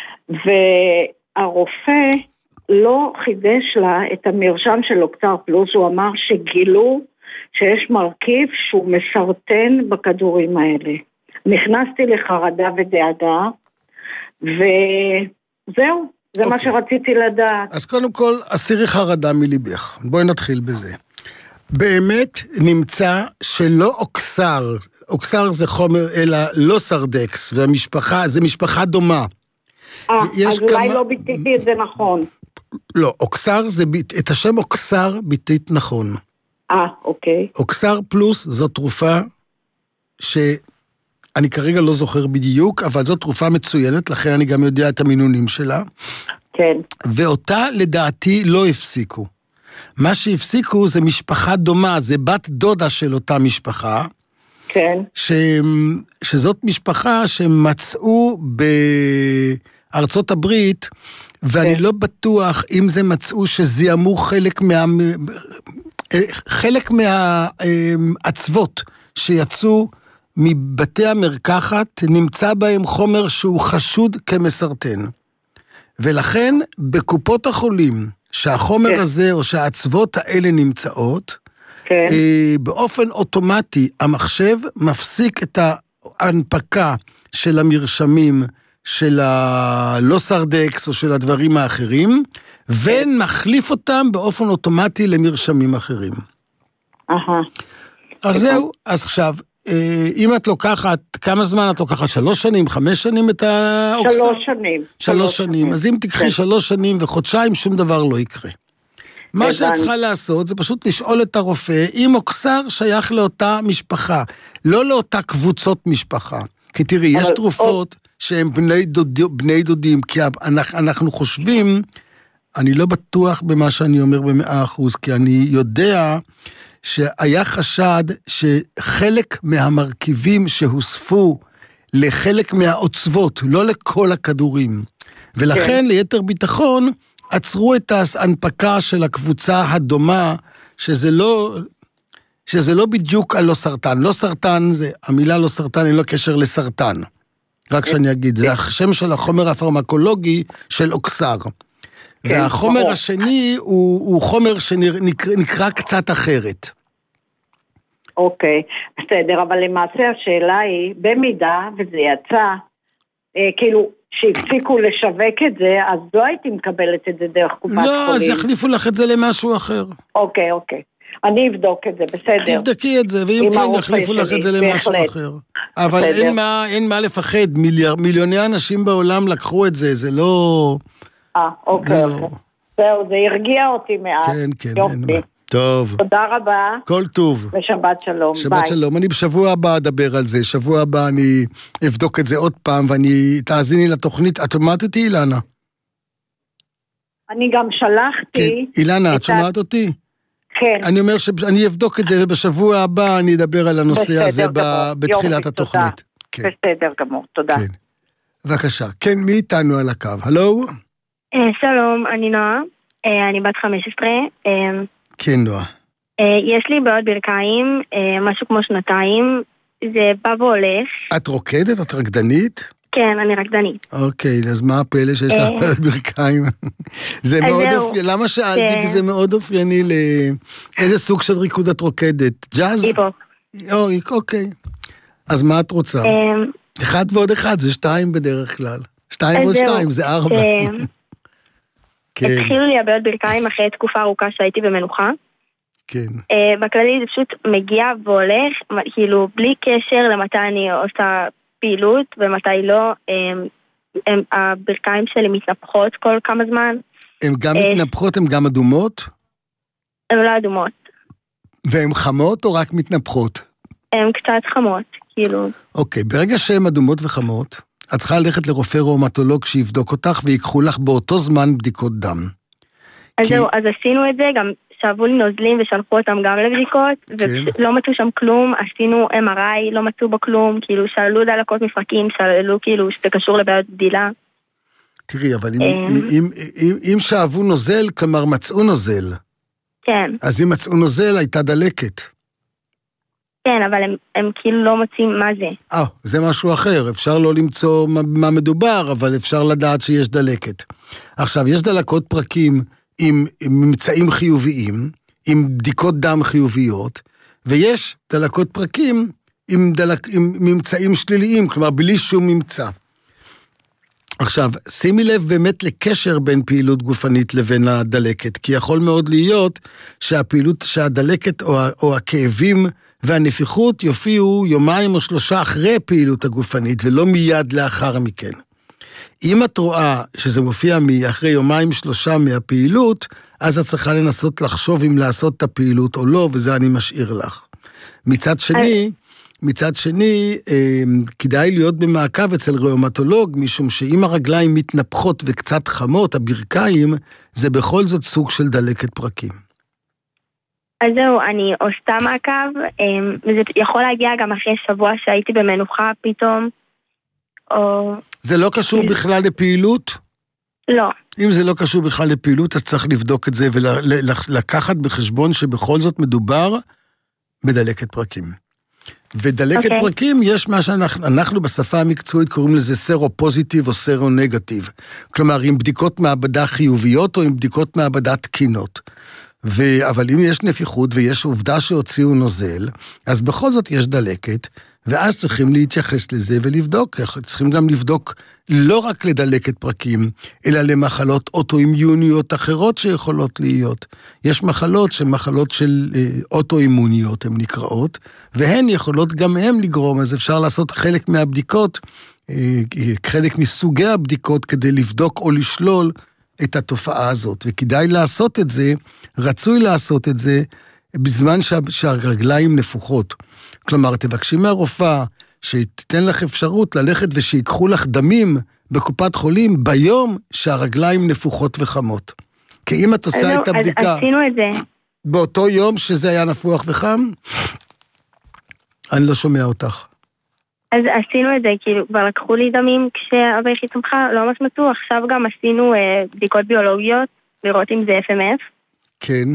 והרופא לא חידש לה את המרשם של לוקסר פלוס, הוא אמר שגילו שיש מרכיב שהוא מסרטן בכדורים האלה. נכנסתי לחרדה ודאגה, וזהו, זה מה שרציתי לדעת. אז קודם כל, הסירי חרדה מליבך. בואי נתחיל בזה. באמת נמצא שלא אוקסר, אוקסר זה חומר, אלא לא סרדקס, והמשפחה, זה משפחה דומה. אה, אז אולי לא ביטאתי את זה נכון. לא, אוקסר זה, את השם אוקסר ביטאית נכון. אה, אוקיי. אוקסר פלוס זו תרופה שאני כרגע לא זוכר בדיוק, אבל זו תרופה מצוינת, לכן אני גם יודע את המינונים שלה. כן. ואותה לדעתי לא הפסיקו. מה שהפסיקו זה משפחה דומה, זה בת דודה של אותה משפחה. כן. ש... שזאת משפחה שמצאו בארצות הברית, ואני כן. לא בטוח אם זה מצאו שזיהמו חלק מה... חלק מהעצבות שיצאו מבתי המרקחת, נמצא בהם חומר שהוא חשוד כמסרטן. ולכן בקופות החולים, שהחומר כן. הזה או שהעצבות האלה נמצאות, כן. אה, באופן אוטומטי המחשב מפסיק את ההנפקה של המרשמים של הלא סרדקס או של הדברים האחרים, כן. ומחליף אותם באופן אוטומטי למרשמים אחרים. אהה. אז זהו, אז עכשיו, אם את לוקחת, כמה זמן את לוקחת? שלוש שנים, חמש שנים את האוקסר? שלוש שנים. שלוש שנים. אז אם תקחי שלוש שנים וחודשיים, שום דבר לא יקרה. מה שאת צריכה לעשות, זה פשוט לשאול את הרופא, אם אוקסר שייך לאותה משפחה, לא לאותה קבוצות משפחה. כי תראי, יש תרופות שהם בני דודים, כי אנחנו חושבים, אני לא בטוח במה שאני אומר במאה אחוז, כי אני יודע שהיה חשד שחלק מהמרכיבים שהוספו לחלק מהעוצבות, לא לכל הכדורים, ולכן כן. ליתר ביטחון עצרו את ההנפקה של הקבוצה הדומה, שזה לא, שזה לא בדיוק הלא סרטן. לא סרטן, זה, המילה לא סרטן אין לו קשר לסרטן. רק שאני אגיד, זה השם של החומר הפרמקולוגי של אוקסר. והחומר השני הוא, הוא חומר שנקרא קצת אחרת. אוקיי, בסדר, אבל למעשה השאלה היא, במידה וזה יצא, אה, כאילו, שהפסיקו לשווק את זה, אז לא הייתי מקבלת את זה דרך קופת חולים. לא, אז יחליפו לך את זה למשהו אחר. אוקיי, אוקיי. אני אבדוק את זה, בסדר. תבדקי את זה, ואם כן יחליפו לך את זה למשהו אחר. אבל אין מה, אין מה לפחד, מיליוני אנשים בעולם לקחו את זה, זה לא... אה, אוקיי, אוקיי. זהו, זה הרגיע אותי מעט. כן, כן, אין מה. טוב. תודה רבה. כל טוב. ושבת שלום. שבת שלום. אני בשבוע הבא אדבר על זה. שבוע הבא אני אבדוק את זה עוד פעם, ואני תאזיני לתוכנית. את שומעת אותי, אילנה? אני גם שלחתי... כן, אילנה, את שומעת אותי? כן. אני אומר שאני אבדוק את זה, ובשבוע הבא אני אדבר על הנושא הזה בתחילת התוכנית. בסדר גמור, תודה. בבקשה. כן, מי איתנו על הקו? הלו? שלום, אני נועה. אני בת חמש עשרה. כן, נועה. יש לי בעוד ברכיים, משהו כמו שנתיים, זה בא והולך. את רוקדת? את רקדנית? כן, אני רקדנית. אוקיי, אז מה הפלא שיש לך בעוד ברכיים? זה מאוד אופייני, למה שאלתי? כי זה מאוד אופייני לאיזה סוג של ריקוד את רוקדת? ג'אז? היפ-הופ. אוקיי. אז מה את רוצה? אחד ועוד אחד, זה שתיים בדרך כלל. שתיים ועוד שתיים, זה ארבע. התחילו לי הבעיות ברכיים אחרי תקופה ארוכה שהייתי במנוחה. כן. בכללי זה פשוט מגיע והולך, כאילו בלי קשר למתי אני עושה פעילות ומתי לא, הברכיים שלי מתנפחות כל כמה זמן. הן גם מתנפחות, הן גם אדומות? הן לא אדומות. והן חמות או רק מתנפחות? הן קצת חמות, כאילו. אוקיי, ברגע שהן אדומות וחמות, את צריכה ללכת לרופא ראומטולוג שיבדוק אותך, ויקחו לך באותו זמן בדיקות דם. אז זהו, אז עשינו את זה, גם שאבו לי נוזלים ושלחו אותם גם לבדיקות, ולא מצאו שם כלום, עשינו אם אר איי, לא מצאו בו כלום, כאילו שאלו דלקות מפרקים, שאלו כאילו שזה קשור לבעיות גדילה. תראי, אבל אם שאבו נוזל, כלומר מצאו נוזל. כן. אז אם מצאו נוזל, הייתה דלקת. כן, אבל הם, הם כאילו לא מוצאים מה זה. אה, זה משהו אחר. אפשר לא למצוא מה, מה מדובר, אבל אפשר לדעת שיש דלקת. עכשיו, יש דלקות פרקים עם, עם ממצאים חיוביים, עם בדיקות דם חיוביות, ויש דלקות פרקים עם, דלק, עם ממצאים שליליים, כלומר, בלי שום ממצא. עכשיו, שימי לב באמת לקשר בין פעילות גופנית לבין הדלקת, כי יכול מאוד להיות שהפעילות, שהדלקת או, או הכאבים והנפיחות יופיעו יומיים או שלושה אחרי פעילות הגופנית, ולא מיד לאחר מכן. אם את רואה שזה מופיע מאחרי יומיים שלושה מהפעילות, אז את צריכה לנסות לחשוב אם לעשות את הפעילות או לא, וזה אני משאיר לך. מצד שני, מצד שני, כדאי להיות במעקב אצל ראומטולוג, משום שאם הרגליים מתנפחות וקצת חמות, הברכיים, זה בכל זאת סוג של דלקת פרקים. אז זהו, אני עושה מעקב, וזה יכול להגיע גם אחרי שבוע שהייתי במנוחה פתאום, או... זה לא קשור בכלל לפעילות? לא. אם זה לא קשור בכלל לפעילות, אז צריך לבדוק את זה ולקחת בחשבון שבכל זאת מדובר בדלקת פרקים. ודלקת okay. פרקים יש מה שאנחנו אנחנו בשפה המקצועית קוראים לזה סרו-פוזיטיב או סרו-נגטיב. כלומר, עם בדיקות מעבדה חיוביות או עם בדיקות מעבדה תקינות. ו... אבל אם יש נפיחות ויש עובדה שהוציאו נוזל, אז בכל זאת יש דלקת, ואז צריכים להתייחס לזה ולבדוק. צריכים גם לבדוק לא רק לדלקת פרקים, אלא למחלות אוטואימיוניות אחרות שיכולות להיות. יש מחלות שהן מחלות של אוטואימוניות, הן נקראות, והן יכולות גם הן לגרום, אז אפשר לעשות חלק מהבדיקות, חלק מסוגי הבדיקות כדי לבדוק או לשלול את התופעה הזאת, וכדאי לעשות את זה, רצוי לעשות את זה, בזמן שה, שהרגליים נפוחות. כלומר, תבקשי מהרופאה שתיתן לך אפשרות ללכת ושיקחו לך דמים בקופת חולים ביום שהרגליים נפוחות וחמות. כי אם את עושה אז את הבדיקה... אז עשינו את זה. באותו יום שזה היה נפוח וחם? אני לא שומע אותך. אז עשינו את זה, כאילו, כבר לקחו לי דמים כשהבכי צמחה, לא ממש מצאו, עכשיו גם עשינו אה, בדיקות ביולוגיות, לראות אם זה אף אם אף. כן.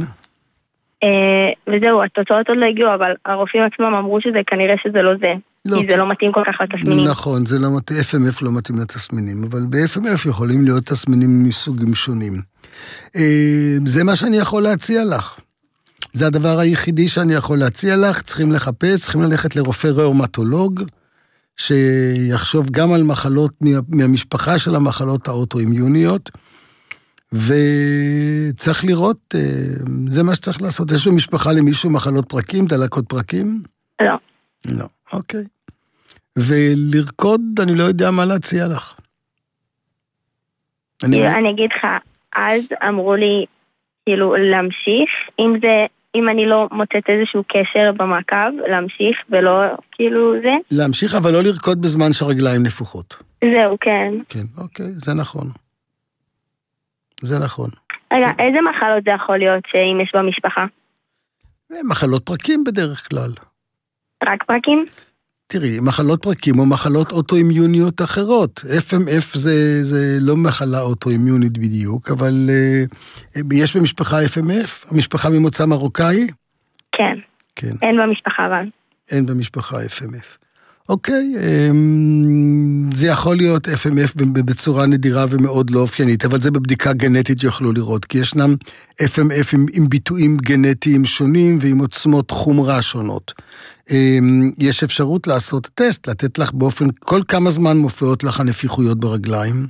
אה, וזהו, התוצאות עוד לא הגיעו, אבל הרופאים עצמם אמרו שזה כנראה שזה לא זה, לא, כי זה לא מתאים כל כך לתסמינים. נכון, זה לא מתאים, אף אם אף לא מתאים לתסמינים, אבל ב-אף אם אף יכולים להיות תסמינים מסוגים שונים. אה, זה מה שאני יכול להציע לך. זה הדבר היחידי שאני יכול להציע לך, צריכים לחפש, צריכים ללכת לרופא ראומטולוג, שיחשוב גם על מחלות מהמשפחה של המחלות האוטואימיוניות, וצריך לראות, זה מה שצריך לעשות. יש במשפחה למישהו מחלות פרקים, דלקות פרקים? לא. לא, אוקיי. ולרקוד, אני לא יודע מה להציע לך. אני, אני אגיד לך, אז אמרו לי, כאילו, להמשיך, אם זה... אם אני לא מוצאת איזשהו קשר במעקב, להמשיך ולא כאילו זה. להמשיך אבל לא לרקוד בזמן שהרגליים נפוחות. זהו, כן. כן, אוקיי, זה נכון. זה נכון. רגע, איזה מחלות זה יכול להיות שאם יש במשפחה? מחלות פרקים בדרך כלל. רק פרקים? תראי, מחלות פרקים או מחלות אוטואימיוניות אחרות. אף אם אף זה, זה לא מחלה אוטואימיונית בדיוק, אבל uh, יש במשפחה אף אם אף? המשפחה ממוצא מרוקאי? כן. כן. אין במשפחה אבל. אין במשפחה אף אם אף. אוקיי, זה יכול להיות אף אם אף בצורה נדירה ומאוד לא אופיינית, אבל זה בבדיקה גנטית יוכלו לראות, כי ישנם אף אם אף עם, עם ביטויים גנטיים שונים ועם עוצמות חומרה שונות. יש אפשרות לעשות טסט, לתת לך באופן, כל כמה זמן מופיעות לך הנפיחויות ברגליים?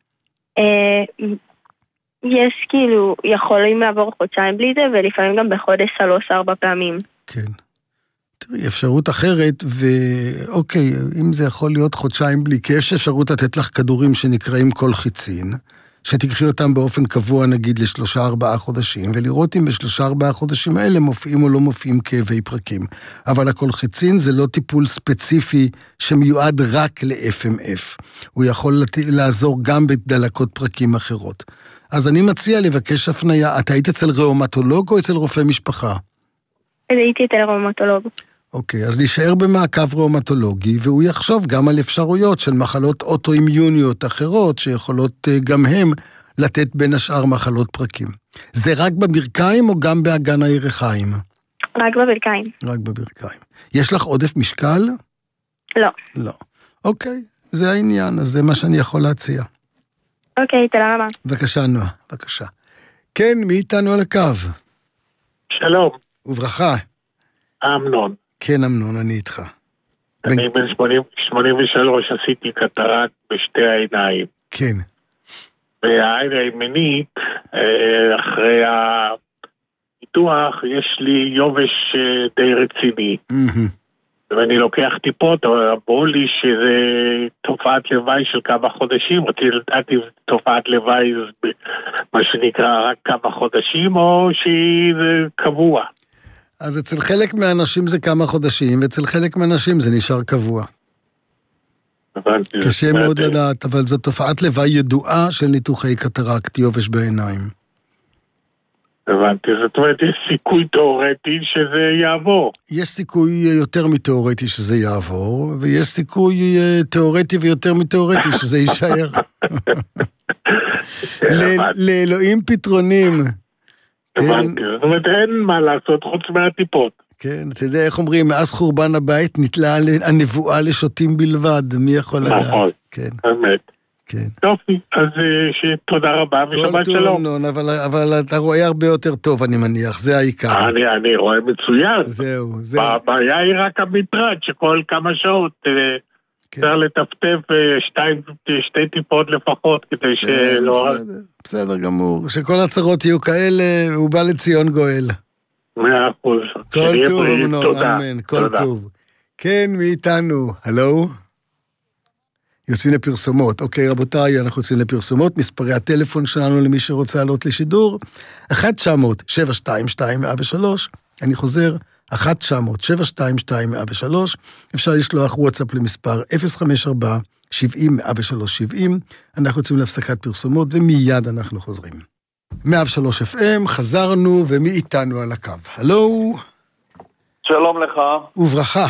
יש כאילו, יכולים לעבור חודשיים בלי זה, ולפעמים גם בחודש שלוש, ארבע פעמים. כן. תראי, אפשרות אחרת, ואוקיי, אם זה יכול להיות חודשיים בלי, כי יש אפשרות לתת לך כדורים שנקראים כל חיצין, שתקחי אותם באופן קבוע נגיד לשלושה ארבעה חודשים, ולראות אם בשלושה ארבעה חודשים האלה מופיעים או לא מופיעים כאבי פרקים. אבל הכל חיצין זה לא טיפול ספציפי שמיועד רק ל-אף אם אף. הוא יכול לעזור גם בדלקות פרקים אחרות. אז אני מציע לבקש הפניה, את היית אצל ראומטולוג או אצל רופא משפחה? הייתי אצל ראומטולוג. אוקיי, אז נשאר במעקב ראומטולוגי, והוא יחשוב גם על אפשרויות של מחלות אוטואימיוניות אחרות, שיכולות גם הם לתת בין השאר מחלות פרקים. זה רק בברכיים או גם באגן הירכיים? רק בברכיים. רק בברכיים. יש לך עודף משקל? לא. לא. אוקיי, זה העניין, אז זה מה שאני יכול להציע. אוקיי, תודה רבה. בבקשה, נועה, בבקשה. כן, מי איתנו על הקו? שלום. וברכה. אמנון. כן, אמנון, אני איתך. אני בן שמונים ושלוש עשיתי קטרקט בשתי העיניים. כן. והעין הימנית, אחרי הניתוח, יש לי יובש די רציני. ואני לוקח טיפות, אמרו לי שזה תופעת לוואי של כמה חודשים, אותי לדעתי תופעת לוואי, מה שנקרא רק כמה חודשים, או שהיא קבוע. אז אצל חלק מהאנשים זה כמה חודשים, ואצל חלק מהאנשים זה נשאר קבוע. קשה מאוד לדעת, אבל זו תופעת לוואי ידועה של ניתוחי קטרקט, יובש בעיניים. הבנתי, זאת אומרת, יש סיכוי תיאורטי שזה יעבור. יש סיכוי יותר מתיאורטי שזה יעבור, ויש סיכוי תיאורטי ויותר מתיאורטי שזה יישאר. לאלוהים פתרונים. הבנתי, זאת אומרת, אין מה לעשות חוץ מהטיפות. כן, אתה יודע איך אומרים, מאז חורבן הבית נתלה הנבואה לשוטים בלבד, מי יכול לדעת? נכון, באמת. כן. טופי, אז תודה רבה ושבת שלום. נון, אבל, אבל אתה רואה הרבה יותר טוב, אני מניח, זה העיקר. אני, אני רואה מצוין. זהו, זהו. הבעיה היא רק המטרד, שכל כמה שעות צריך כן. לטפטף שתיים, שתי טיפות לפחות, כדי שלא... בסדר, בסדר גמור. שכל הצרות יהיו כאלה, הוא בא לציון גואל. מאה אחוז. כל טוב, נון, אמן, כל תודה. טוב. כן, מאיתנו, הלו? יוצאים לפרסומות. אוקיי, רבותיי, אנחנו יוצאים לפרסומות. מספרי הטלפון שלנו למי שרוצה לעלות לשידור, אחת תשע מאות שבע שתיים שתיים מאה ושלוש, אני חוזר, אחת תשע מאות שבע שתיים שתיים מאה ושלוש, אפשר לשלוח וואטסאפ למספר אפס חמש ארבע שבעים מאה ושלוש שבעים, אנחנו יוצאים להפסקת פרסומות, ומיד אנחנו חוזרים. מאה ושלוש אף אם, חזרנו, ומי איתנו על הקו? הלו? שלום לך. וברכה.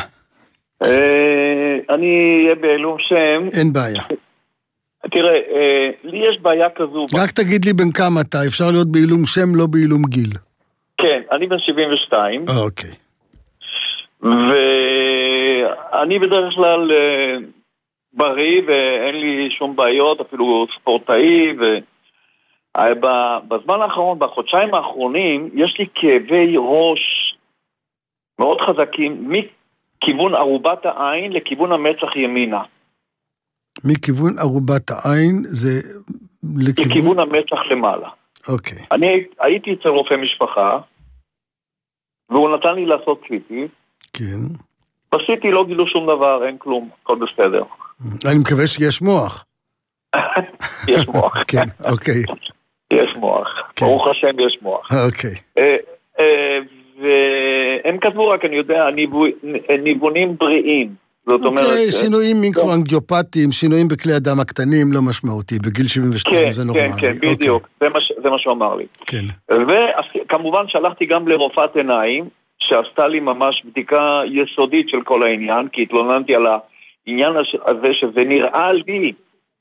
אני אהיה בעילום שם. אין בעיה. תראה, לי יש בעיה כזו. רק תגיד לי בין כמה אתה, אפשר להיות בעילום שם, לא בעילום גיל. כן, אני בן שבעים ושתיים. אוקיי. ואני בדרך כלל בריא ואין לי שום בעיות, אפילו ספורטאי, ובזמן האחרון, בחודשיים האחרונים, יש לי כאבי ראש מאוד חזקים, מי כיוון ערובת העין לכיוון המצח ימינה. מכיוון ערובת העין זה לכיוון... לכיוון המצח למעלה. אוקיי. אני הייתי אצל רופא משפחה, והוא נתן לי לעשות סיטי. כן. בסיטי לא גילו שום דבר, אין כלום, הכל בסדר. אני מקווה שיש מוח. יש מוח. כן, אוקיי. יש מוח. כן. ברוך השם יש מוח. אוקיי. אה, אה, והם כתבו רק, אני יודע, ניוונים בריאים. זאת אומרת... אוקיי, שינויים מיקרואנגיופטיים, שינויים בכלי הדם הקטנים, לא משמעותי, בגיל שבעים ושתיים זה נורמלי. כן, כן, בדיוק, זה מה שהוא אמר לי. כן. וכמובן שלחתי גם לרופאת עיניים, שעשתה לי ממש בדיקה יסודית של כל העניין, כי התלוננתי על העניין הזה שזה נראה לי,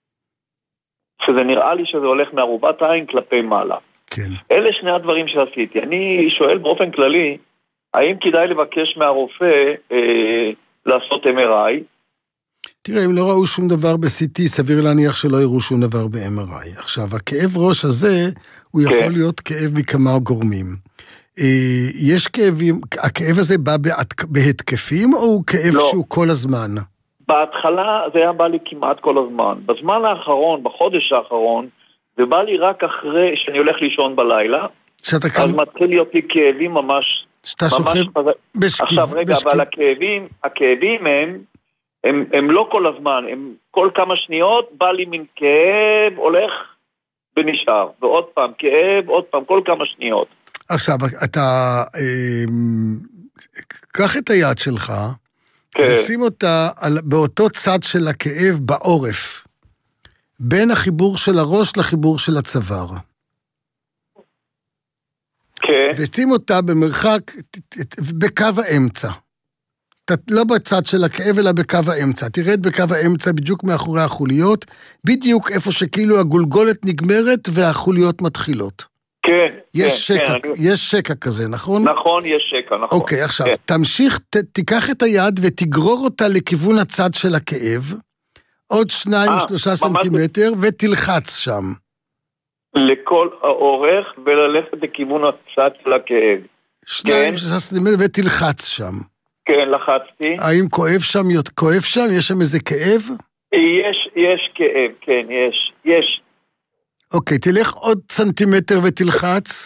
שזה נראה לי שזה הולך מערובת העין כלפי מעלה. כן. אלה שני הדברים שעשיתי. אני שואל באופן כללי, האם כדאי לבקש מהרופא אה, לעשות אם אר איי? תראה, אם לא ראו שום דבר ב-סי טי, סביר להניח שלא יראו שום דבר ב-אם אר איי. עכשיו, הכאב ראש הזה, הוא יכול כן. להיות כאב מכמה גורמים. אה, יש כאבים, הכאב הזה בא בהתקפים, או הוא כאב לא. שהוא כל הזמן? בהתחלה זה היה בא לי כמעט כל הזמן. בזמן האחרון, בחודש האחרון, זה בא לי רק אחרי שאני הולך לישון בלילה, אז כאן... מתחיל להיות לי כאבים ממש... שאתה ממש שוכב בשקיב... עכשיו רגע, בשקיב... אבל הכאבים, הכאבים הם, הם, הם לא כל הזמן, הם כל כמה שניות בא לי מין כאב, הולך ונשאר, ועוד פעם כאב, עוד פעם, כל כמה שניות. עכשיו, אתה... אה, קח את היד שלך, כן. ושים אותה על, באותו צד של הכאב בעורף. בין החיבור של הראש לחיבור של הצוואר. כן. ושים אותה במרחק, בקו האמצע. לא בצד של הכאב, אלא בקו האמצע. תרד בקו האמצע בדיוק מאחורי החוליות, בדיוק איפה שכאילו הגולגולת נגמרת והחוליות מתחילות. כן, יש כן, שקע, כן. יש שקע כזה, נכון? נכון, יש שקע, נכון. אוקיי, עכשיו, כן. תמשיך, ת, תיקח את היד ותגרור אותה לכיוון הצד של הכאב, עוד שניים, א, שלושה סנטימטר, זה... ותלחץ שם. לכל האורך, וללכת לכיוון הצד של הכאב. שניים, כן. שלושה סנטימטר, ותלחץ שם. כן, לחצתי. האם כואב שם, כואב שם? יש שם איזה כאב? יש, יש כאב, כן, יש, יש. אוקיי, תלך עוד סנטימטר ותלחץ.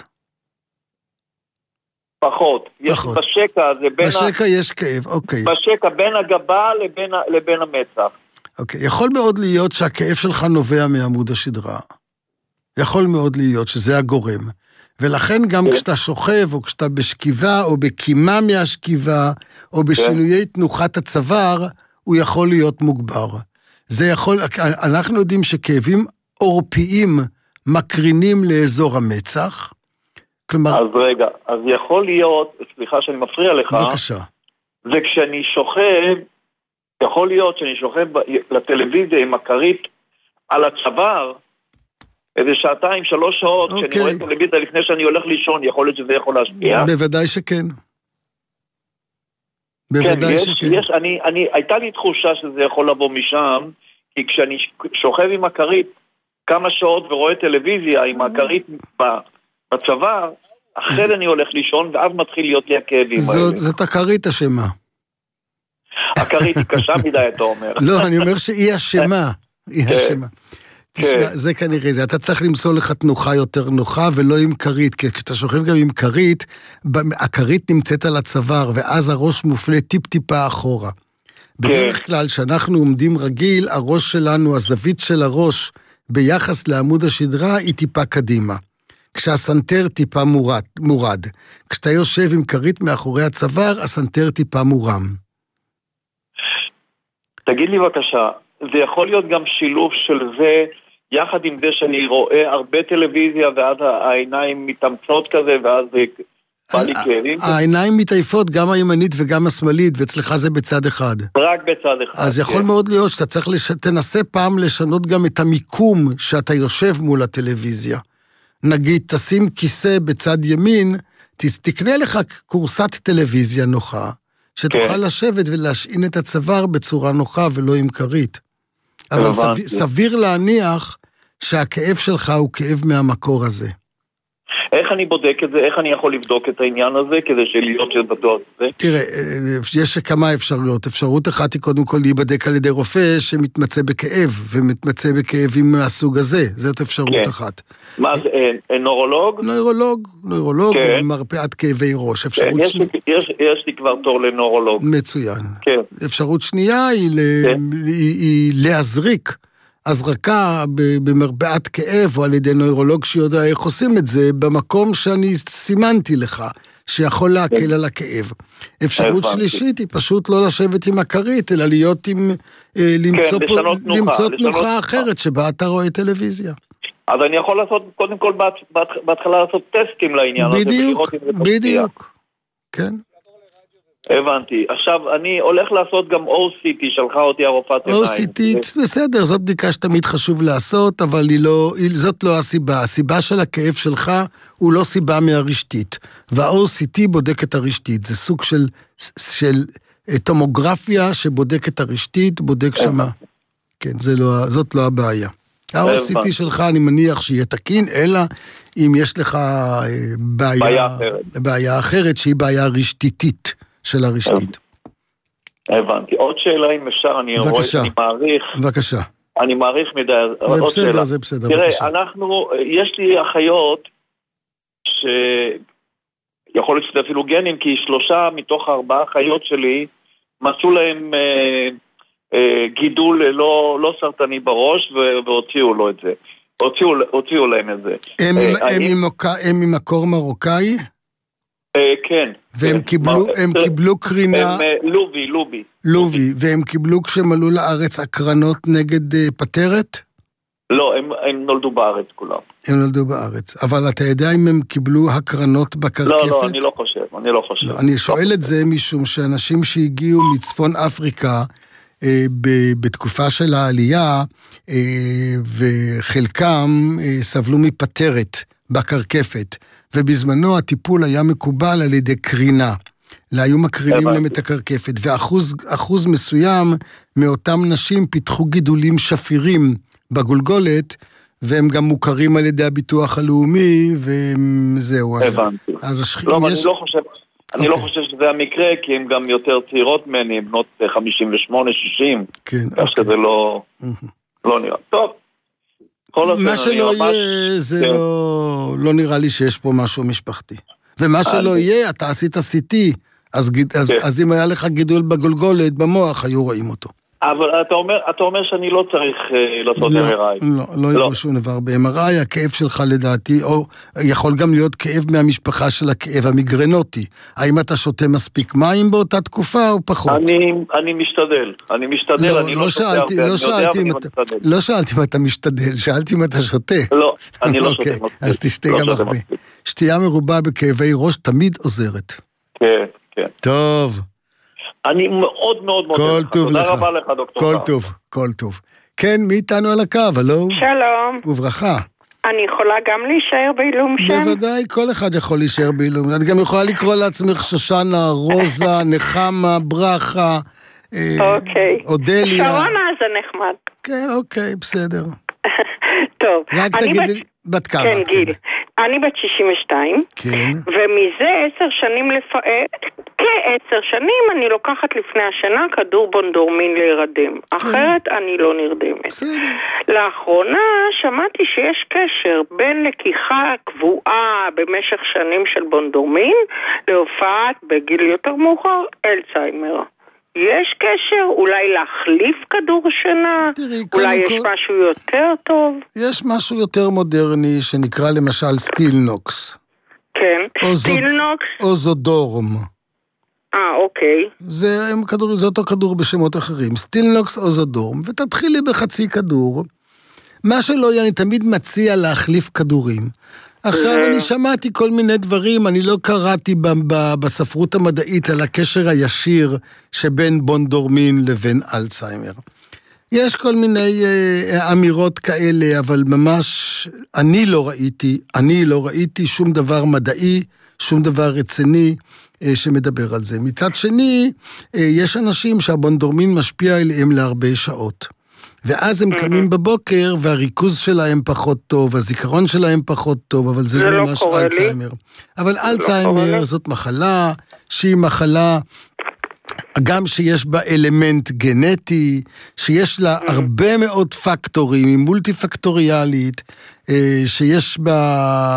פחות. פחות. יש בשקע, זה בין בשקע ה... יש כאב, אוקיי. בשקע בין הגבה לבין, לבין המצח. אוקיי, יכול מאוד להיות שהכאב שלך נובע מעמוד השדרה. יכול מאוד להיות שזה הגורם. ולכן גם כן. כשאתה שוכב, או כשאתה בשכיבה, או בקימה מהשכיבה, או בשינויי כן. תנוחת הצוואר, הוא יכול להיות מוגבר. זה יכול, אנחנו יודעים שכאבים עורפיים מקרינים לאזור המצח. כלומר... אז רגע, אז יכול להיות, סליחה שאני מפריע לך. בבקשה. זה כשאני שוכב, יכול להיות שאני שוכב לטלוויזיה עם הכרית על הצוואר, איזה שעתיים, שלוש שעות, okay. כשאני רואה טלוויזיה לפני שאני הולך לישון, יכול להיות שזה יכול להשפיע? בוודאי שכן. בוודאי כן, יש, שכן. יש, אני, אני, הייתה לי תחושה שזה יכול לבוא משם, כי כשאני שוכב עם הכרית כמה שעות ורואה טלוויזיה עם הכרית בצוואר, אחרי זה אני הולך לישון, ואז מתחיל להיות לי הכאבים האלה. זאת הכרית אשמה. הכרית היא קשה מדי, אתה אומר. לא, אני אומר שהיא אשמה. היא אשמה. תשמע, זה כנראה זה, אתה צריך למצוא לך תנוחה יותר נוחה ולא עם כרית, כי כשאתה שוכב גם עם כרית, הכרית נמצאת על הצוואר, ואז הראש מופנה טיפ-טיפה אחורה. בדרך כלל, כשאנחנו עומדים רגיל, הראש שלנו, הזווית של הראש, ביחס לעמוד השדרה, היא טיפה קדימה. כשהסנטר טיפה מורד, מורד. כשאתה יושב עם כרית מאחורי הצוואר, הסנטר טיפה מורם. תגיד לי בבקשה, זה יכול להיות גם שילוב של זה, יחד עם זה שאני רואה הרבה טלוויזיה, ואז העיניים מתאמצות כזה, ואז זה בא לי כאבים. העיניים מתעייפות גם הימנית וגם השמאלית, ואצלך זה בצד אחד. רק בצד אחד. אז יכול מאוד להיות שאתה צריך, תנסה פעם לשנות גם את המיקום שאתה יושב מול הטלוויזיה. נגיד, תשים כיסא בצד ימין, תקנה לך קורסת טלוויזיה נוחה, שתוכל לשבת ולהשעין את הצוואר בצורה נוחה ולא עם כרית. אבל סביר, סביר להניח שהכאב שלך הוא כאב מהמקור הזה. איך אני בודק את זה? איך אני יכול לבדוק את העניין הזה כדי שלהיות שבטוח את זה? תראה, יש כמה אפשרויות. אפשרות אחת היא קודם כל להיבדק על ידי רופא שמתמצא בכאב, ומתמצא בכאבים מהסוג הזה. זאת אפשרות כן. אחת. מה זה, נורולוג? נוירולוג, נוירולוג, כן. מרפאת כאבי ראש. אפשרות כן, יש, שני... לי, יש, יש לי כבר תור לנורולוג. מצוין. כן. אפשרות שנייה היא, כן. ל... היא, היא להזריק הזרקה במרפאת כאב, או על ידי נוירולוג שיודע איך עושים את זה, במקום שאני סימנתי לך, שיכול להקל על הכאב. אפשרות שלישית היא פשוט לא לשבת עם הכרית, אלא להיות עם, למצוא תנוחה אחרת, שבה אתה רואה טלוויזיה. אז אני יכול לעשות, קודם כל, בהתחלה לעשות טסטים לעניין. בדיוק, בדיוק. כן. הבנתי. עכשיו, אני הולך לעשות גם או סי טי, שלחה אותי הרופאת עיניים. או סי טי, בסדר, זאת בדיקה שתמיד חשוב לעשות, אבל היא לא, זאת לא הסיבה. הסיבה של הכאב שלך הוא לא סיבה מהרשתית. וה-או סי טי בודק את הרשתית. זה סוג של, של טומוגרפיה שבודק את הרשתית, בודק שמה. כן, זה לא, זאת לא הבעיה. ה-או סי טי שלך אני מניח שיהיה תקין, אלא אם יש לך בעיה, בעיה אחרת, בעיה אחרת שהיא בעיה רשתיתית. של הרשתית. הבנתי. עוד שאלה אם אפשר, אני רואה, אני מעריך. בבקשה. אני מעריך מדי. זה בסדר, זה בסדר. תראה, אנחנו, יש לי אחיות, שיכול להיות שזה אפילו גנים, כי שלושה מתוך ארבעה אחיות שלי, מצאו להם גידול לא סרטני בראש, והוציאו לו את זה. הוציאו להם את זה. הם ממקור מרוקאי? כן. והם קיבלו, הם קיבלו קרינה... לובי, לובי. לובי, והם קיבלו כשהם עלו לארץ הקרנות נגד פטרת? לא, הם, הם נולדו בארץ כולם. הם נולדו בארץ. אבל אתה יודע אם הם קיבלו הקרנות בקרקפת? לא, לא, אני לא חושב, אני לא חושב. לא, אני שואל את זה משום שאנשים שהגיעו מצפון אפריקה, אה, ב- בתקופה של העלייה, אה, וחלקם אה, סבלו מפטרת בקרקפת, ובזמנו הטיפול היה מקובל על ידי קרינה. לה היו מקרינים להם את הקרקפת, ואחוז אחוז מסוים מאותם נשים פיתחו גידולים שפירים בגולגולת, והם גם מוכרים על ידי הביטוח הלאומי, וזהו. הבנתי. אז השכ... לא, אבל יש... אני לא חושב... אני לא חושב שזה המקרה, כי הן גם יותר צעירות ממני, הן בנות חמישים ושמונה שישים. כן, כך שזה לא נראה. טוב. מה שלא יהיה, זה לא נראה לי שיש פה משהו משפחתי. ומה שלא יהיה, אתה עשית סיטי, אז אם היה לך גידול בגולגולת, במוח, היו רואים אותו. אבל אתה אומר, אתה אומר שאני לא צריך לעשות אם אר איי. לא, לא יראו שום דבר ב-אם אר איי, הכאב שלך לדעתי, או יכול גם להיות כאב מהמשפחה של הכאב המגרנוטי. האם אתה שותה מספיק מים באותה תקופה או פחות? אני, אני משתדל, אני משתדל, לא, אני לא, לא שותה הרבה, לא אני יודע, שאלתי ואני אתה, משתדל. לא שאלתי אם אתה משתדל, שאלתי אם אתה שותה. לא, אני לא אוקיי, שותה מספיק. אז תשתה לא גם שותה הרבה. מספיק. שתייה מרובה בכאבי ראש תמיד עוזרת. כן, כן. טוב. אני מאוד מאוד מודה כל לך. טוב תודה לך. רבה לך, דוקטור. כל טוב, כל טוב. כן, מי איתנו על הקו, הלו? שלום. וברכה. אני יכולה גם להישאר בעילום שם? בוודאי, כל אחד יכול להישאר בעילום. את גם יכולה לקרוא לעצמך שושנה, רוזה, נחמה, ברכה, אוקיי. אודליה. שרונה זה נחמד. כן, אוקיי, בסדר. טוב. רק תגידי, בת כמה? כן, גיל. אני בת שישים ושתיים, כן. ומזה עשר שנים, לפ... כעשר שנים אני לוקחת לפני השנה כדור בונדורמין להירדם. כן. אחרת אני לא נרדמת. בסדר. לאחרונה שמעתי שיש קשר בין לקיחה קבועה במשך שנים של בונדורמין להופעת בגיל יותר מאוחר אלצהיימר. יש קשר? אולי להחליף כדור שינה? תראי, אולי יש כל... משהו יותר טוב? יש משהו יותר מודרני שנקרא למשל סטילנוקס. כן, או סטילנוקס. זו... אוזודורם. אה, אוקיי. זה, כדור, זה אותו כדור בשמות אחרים. סטילנוקס אוזודורם, ותתחילי בחצי כדור. מה שלא יהיה, אני תמיד מציע להחליף כדורים. עכשיו אני שמעתי כל מיני דברים, אני לא קראתי ב- ב- בספרות המדעית על הקשר הישיר שבין בונדורמין לבין אלצהיימר. יש כל מיני אה, אמירות כאלה, אבל ממש אני לא ראיתי, אני לא ראיתי שום דבר מדעי, שום דבר רציני אה, שמדבר על זה. מצד שני, אה, יש אנשים שהבונדורמין משפיע עליהם להרבה שעות. ואז הם קמים בבוקר, והריכוז שלהם פחות טוב, הזיכרון שלהם פחות טוב, אבל זה לא ממש אלצהיימר. אבל אלצהיימר זאת מחלה, שהיא מחלה, גם שיש בה אלמנט גנטי, שיש לה הרבה מאוד פקטורים, היא מולטי פקטוריאלית, שיש בה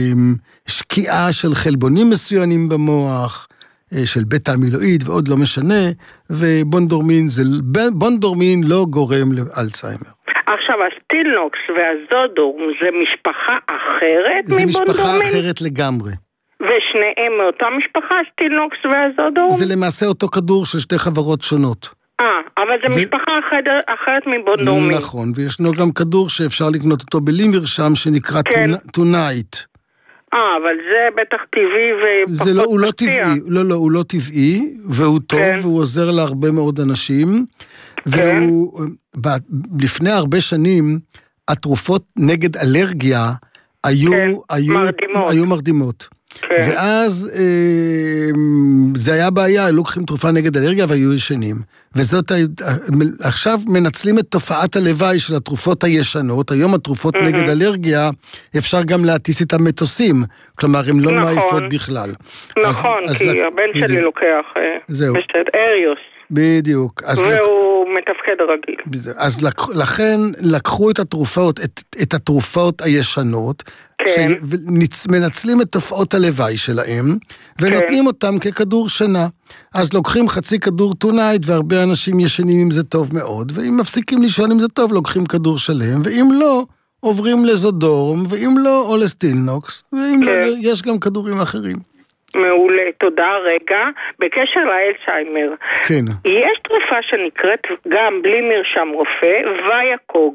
שקיעה של חלבונים מסוימים במוח, של בטא אמילואיד ועוד לא משנה, ובונדורמין, זה, בונדורמין לא גורם לאלצהיימר. עכשיו, הסטילנוקס והזודורם זה משפחה אחרת מבונדורמין? זה משפחה אחרת לגמרי. ושניהם מאותה משפחה, סטילנוקס והזודורם? זה למעשה אותו כדור של שתי חברות שונות. אה, אבל זה ו... משפחה אחרת, אחרת מבונדורמין. נכון, וישנו גם כדור שאפשר לקנות אותו בלי מרשם, שנקרא כן. טונייט. אה, אבל זה בטח טבעי ופחות זה לא, הוא לא מפתיע. טבעי, לא, לא, הוא לא טבעי, והוא טוב, כן. והוא עוזר להרבה מאוד אנשים, כן. והוא, ב, לפני הרבה שנים, התרופות נגד אלרגיה היו, כן. היו, מרדימות. היו מרדימות. כן. ואז אה, זה היה בעיה, היו לוקחים תרופה נגד אלרגיה והיו ישנים. וזאת, עכשיו מנצלים את תופעת הלוואי של התרופות הישנות, היום התרופות mm-hmm. נגד אלרגיה, אפשר גם להטיס את המטוסים, כלומר, הם לא נכון. מעיפות בכלל. נכון, אז, כי אז הבן לק... שלי לוקח זהו. בשת אריוס. בדיוק. והוא לק... מתפקד רגיל. אז לק... לכן לקחו את התרופות, את, את התרופות הישנות, כן. שמנצלים את תופעות הלוואי שלהם, ונותנים כן. אותם ככדור שינה. אז לוקחים חצי כדור טונייט, והרבה אנשים ישנים עם זה טוב מאוד, ואם מפסיקים לישון עם זה טוב, לוקחים כדור שלם, ואם לא, עוברים לזודורם, ואם לא, או לסטילנוקס, ואם כן. לא, יש גם כדורים אחרים. מעולה, תודה. רגע, בקשר לאלצהיימר, כן. יש תרופה שנקראת גם בלי מרשם רופא, ויאקוג.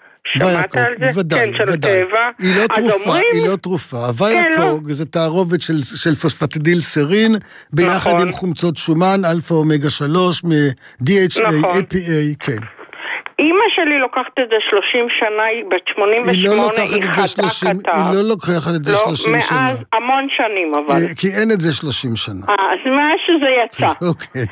שמעת על זה? ודאי, כן, של ודאי. טבע. היא לא תרופה, אומרים... היא לא תרופה. ויאקוג זה תערובת של, של פוספטידיל סרין, ביחד נכון. עם חומצות שומן, אלפא אומגה שלוש, מ-די אייץ' איי, נכון. איי פי איי, כן. אמא שלי לוקחת את זה שלושים שנה, היא בת שמונים ושמונה, היא, היא חדה קטר. היא לא לוקחת את זה לא, שלושים שנה. מאז המון שנים אבל. כי אין את זה שלושים שנה. אה, אז מאז שזה יצא. אוקיי.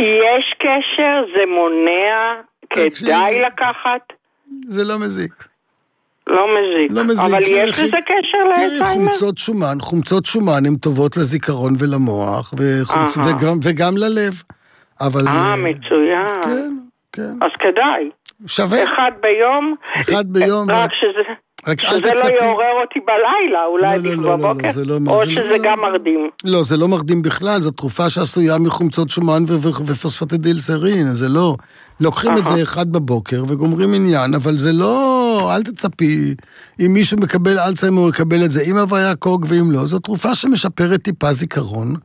יש קשר, זה מונע, כדאי לקחת? זה לא מזיק. לא מזיק. לא מזיק. אבל יש לזה קשר לאלצהיימר? תראי, חומצות שומן, חומצות שומן הן טובות לזיכרון ולמוח, וחומצ... וגם, וגם ללב. אבל... אה, מצוין. כן, כן. אז כדאי. שווה. אחד ביום. אחד ביום. רק שזה... רק שזה לא יעורר אותי בלילה, אולי עדיף בבוקר, או שזה גם מרדים. לא, זה לא מרדים בכלל, זו תרופה שעשויה מחומצות שומן ופוספטידילסרין, זה לא. לוקחים את זה אחד בבוקר וגומרים עניין, אבל זה לא, אל תצפי, אם מישהו מקבל אלצהיימר, הוא יקבל את זה, אם הוויה קוג ואם לא, זו תרופה שמשפרת טיפה זיכרון,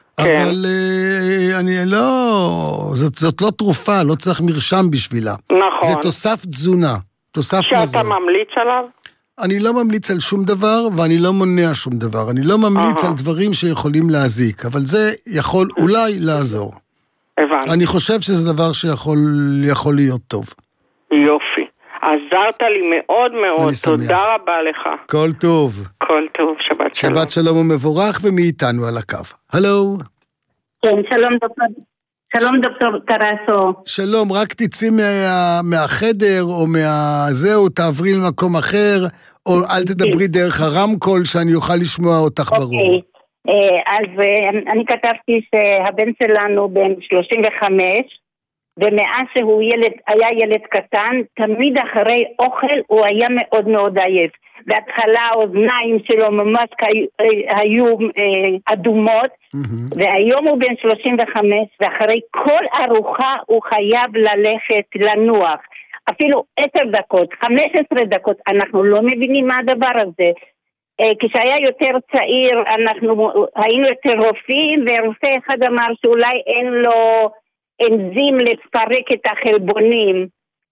אבל אני לא, זאת לא תרופה, לא צריך מרשם בשבילה. נכון. זה תוסף תזונה, תוסף מזון. שאתה ממליץ עליו? אני לא ממליץ על שום דבר, ואני לא מונע שום דבר. אני לא ממליץ על דברים שיכולים להזיק, אבל זה יכול אולי לעזור. הבנתי. אני חושב שזה דבר שיכול להיות טוב. יופי. עזרת לי מאוד מאוד, תודה רבה לך. כל טוב. כל טוב, שבת שלום. שבת שלום ומבורך, ומאיתנו על הקו. הלו. כן, שלום דוקטור. שלום דוקטור קרסו. שלום, רק תצאי מה, מהחדר או מהזהו, תעברי למקום אחר, או אל תדברי דרך הרמקול שאני אוכל לשמוע אותך ברור. אז אני כתבתי שהבן שלנו בן שלושים וחמש, ומאז שהוא ילד, היה ילד קטן, תמיד אחרי אוכל הוא היה מאוד מאוד עייף. בהתחלה האוזניים שלו ממש היו אדומות, והיום הוא בן שלושים וחמש, ואחרי כל ארוחה הוא חייב ללכת לנוח. אפילו עשר דקות, חמש עשרה דקות, אנחנו לא מבינים מה הדבר הזה. כשהיה יותר צעיר, אנחנו היינו יותר רופאים, ורופא אחד אמר שאולי אין לו אנזים לפרק את החלבונים,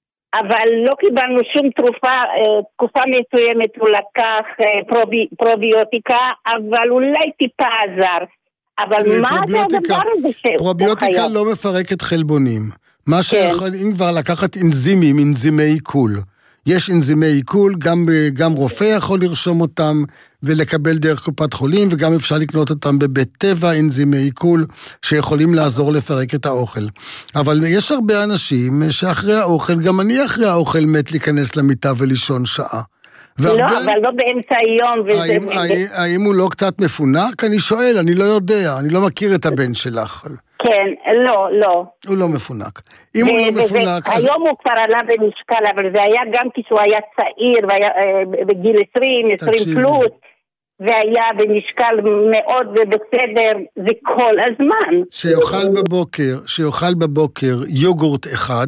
אבל לא קיבלנו שום תרופה, תקופה מסוימת הוא לקח פרובי, פרוביוטיקה, אבל אולי טיפה עזר. אבל מה זה הדבר הזה שהוא פרוביוטיקה חייב? לא מפרקת חלבונים. מה שיכול, אם כבר לקחת אנזימים, אנזימי עיכול. יש אנזימי עיכול, גם, גם רופא יכול לרשום אותם ולקבל דרך קופת חולים, וגם אפשר לקנות אותם בבית טבע, אנזימי עיכול, שיכולים לעזור לפרק את האוכל. אבל יש הרבה אנשים שאחרי האוכל, גם אני אחרי האוכל מת להיכנס למיטה ולישון שעה. לא, אבל לא באמצע היום. האם, האם, האם הוא לא קצת מפונק? אני שואל, אני לא יודע, אני לא מכיר את הבן שלך. כן, לא, לא. הוא לא מפונק. אם הוא לא מפונק... היום הוא כבר עלה במשקל, אבל זה היה גם כשהוא היה צעיר, בגיל עשרים, עשרים פלוס, והיה במשקל מאוד בסדר, זה כל הזמן. שיוכל בבוקר, שיוכל בבוקר יוגורט אחד,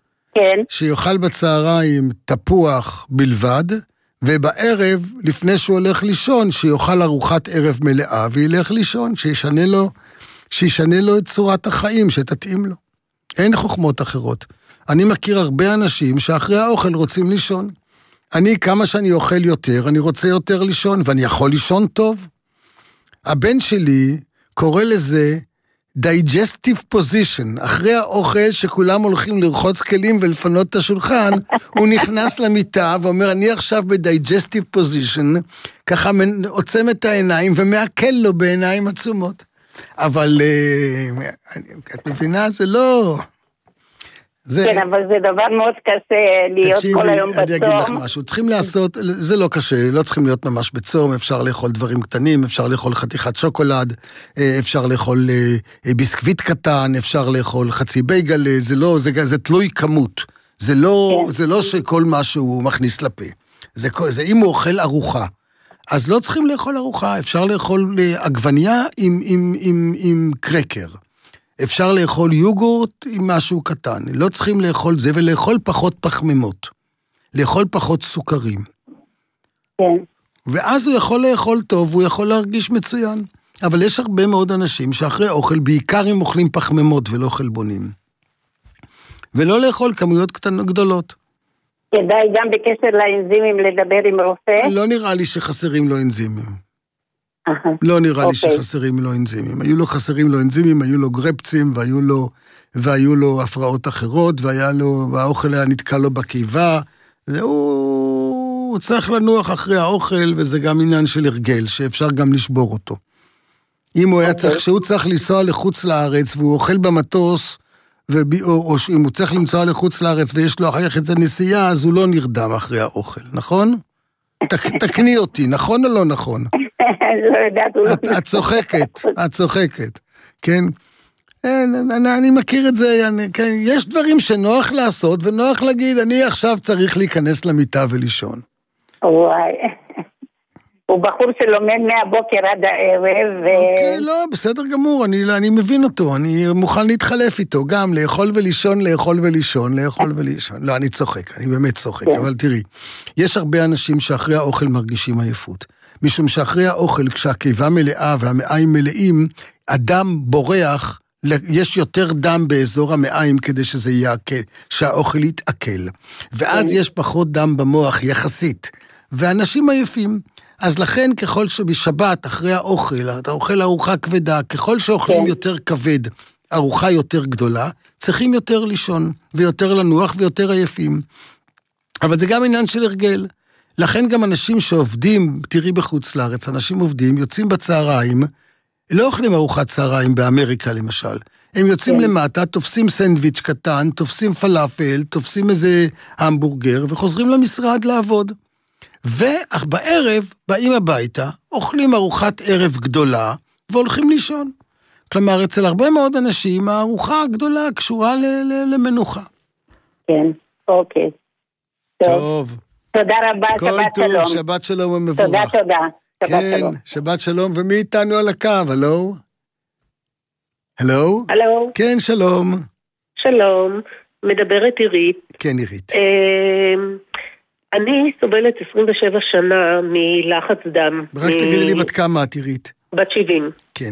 כן. שיוכל בצהריים תפוח בלבד, ובערב, לפני שהוא הולך לישון, שיוכל ארוחת ערב מלאה, וילך לישון, שישנה לו, שישנה לו את צורת החיים, שתתאים לו. אין חוכמות אחרות. אני מכיר הרבה אנשים שאחרי האוכל רוצים לישון. אני, כמה שאני אוכל יותר, אני רוצה יותר לישון, ואני יכול לישון טוב. הבן שלי קורא לזה digestive position. אחרי האוכל שכולם הולכים לרחוץ כלים ולפנות את השולחן, הוא נכנס למיטה ואומר, אני עכשיו ב-digestive position, ככה עוצם את העיניים ומעכל לו בעיניים עצומות. אבל את מבינה, זה לא... כן, אבל זה דבר מאוד קשה להיות כל היום בצום. אני אגיד לך משהו, צריכים לעשות, זה לא קשה, לא צריכים להיות ממש בצום, אפשר לאכול דברים קטנים, אפשר לאכול חתיכת שוקולד, אפשר לאכול ביסקוויט קטן, אפשר לאכול חצי בייגל, זה לא, זה, זה תלוי כמות, זה לא, זה לא שכל משהו מכניס לפה, זה, זה אם הוא אוכל ארוחה, אז לא צריכים לאכול ארוחה, אפשר לאכול עגבניה עם, עם, עם, עם קרקר. אפשר לאכול יוגורט עם משהו קטן. לא צריכים לאכול זה, ולאכול פחות פחמימות. לאכול פחות סוכרים. כן. ואז הוא יכול לאכול טוב, הוא יכול להרגיש מצוין. אבל יש הרבה מאוד אנשים שאחרי אוכל, בעיקר אם אוכלים פחמימות ולא חלבונים. ולא לאכול כמויות קטנות גדולות. כדאי גם בקשר לאנזימים לדבר עם רופא? לא נראה לי שחסרים לו אנזימים. לא נראה לי שחסרים לו אנזימים. היו לו חסרים לו אנזימים, היו לו גרפצים, והיו לו, והיו לו הפרעות אחרות, והיה לו, והאוכל היה נתקע לו בקיבה, והוא צריך לנוח אחרי האוכל, וזה גם עניין של הרגל, שאפשר גם לשבור אותו. אם הוא היה צריך, כשהוא צריך לנסוע לחוץ לארץ, והוא אוכל במטוס, או אם הוא צריך לנסוע לחוץ לארץ, ויש לו אחר כך את הנסיעה, אז הוא לא נרדם אחרי האוכל, נכון? תקני אותי, נכון או לא נכון? לא יודעת, הוא לא... את צוחקת, את צוחקת, כן? אני מכיר את זה, כן, יש דברים שנוח לעשות, ונוח להגיד, אני עכשיו צריך להיכנס למיטה ולישון. וואי, הוא בחור שלומד מהבוקר עד הערב. אוקיי, לא, בסדר גמור, אני מבין אותו, אני מוכן להתחלף איתו, גם לאכול ולישון, לאכול ולישון, לאכול ולישון. לא, אני צוחק, אני באמת צוחק, אבל תראי, יש הרבה אנשים שאחרי האוכל מרגישים עייפות, משום שאחרי האוכל, כשהקיבה מלאה והמעיים מלאים, אדם בורח, יש יותר דם באזור המעיים כדי שזה יעכל, שהאוכל יתעכל. ואז יש פחות דם במוח יחסית. ואנשים עייפים. אז לכן ככל שבשבת, אחרי האוכל, אתה אוכל ארוחה כבדה, ככל שאוכלים יותר כבד, ארוחה יותר גדולה, צריכים יותר לישון, ויותר לנוח ויותר עייפים. אבל זה גם עניין של הרגל. לכן גם אנשים שעובדים, תראי בחוץ לארץ, אנשים עובדים, יוצאים בצהריים, לא אוכלים ארוחת צהריים באמריקה למשל. הם יוצאים כן. למטה, תופסים סנדוויץ' קטן, תופסים פלאפל, תופסים איזה המבורגר, וחוזרים למשרד לעבוד. ובערב באים הביתה, אוכלים ארוחת ערב גדולה, והולכים לישון. כלומר, אצל הרבה מאוד אנשים, הארוחה הגדולה קשורה ל- ל- למנוחה. כן, אוקיי. טוב. טוב. תודה רבה, שבת טוב, שלום. שבת שלום המבורך. תודה, תודה. שבת כן, שלום. שבת שלום, ומי איתנו על הקו, הלו? הלו? הלו? כן, שלום. שלום, מדברת עירית. כן, עירית. אני סובלת עשרים ושבע שנה מלחץ דם. רק תגידי לי בת כמה את עירית. בת שבעים. כן.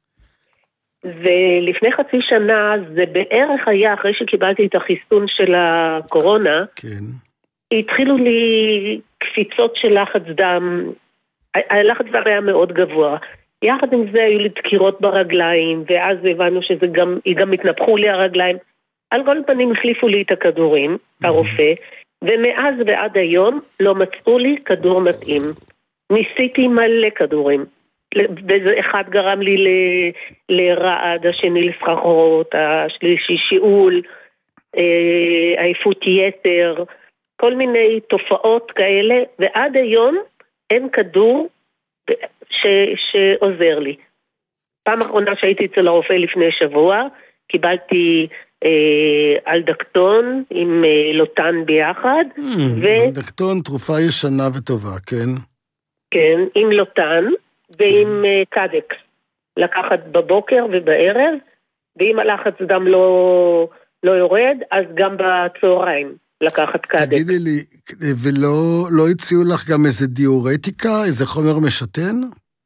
ולפני חצי שנה, זה בערך היה אחרי שקיבלתי את החיסון של הקורונה, כן. התחילו לי קפיצות של לחץ דם, הלחץ דם היה מאוד גבוה. יחד עם זה היו לי דקירות ברגליים, ואז הבנו שזה גם, גם התנפחו לי הרגליים. על כל פנים החליפו לי את הכדורים, הרופא, ומאז ועד היום לא מצאו לי כדור מתאים. ניסיתי מלא כדורים. וזה אחד גרם לי ל... לרעד, השני לסחרחורות, השלישי שיעול, עייפות יתר, כל מיני תופעות כאלה, ועד היום אין כדור ש... שעוזר לי. פעם אחרונה שהייתי אצל הרופא לפני שבוע, קיבלתי אה, אלדקטון עם אה, לוטן ביחד. Mm, ו... אלדקטון, תרופה ישנה וטובה, כן? כן, עם לוטן ועם אה, קדקס. לקחת בבוקר ובערב, ואם הלחץ דם לא, לא יורד, אז גם בצהריים לקחת קדקס. תגידי לי, ולא לא הציעו לך גם איזה דיורטיקה, איזה חומר משתן?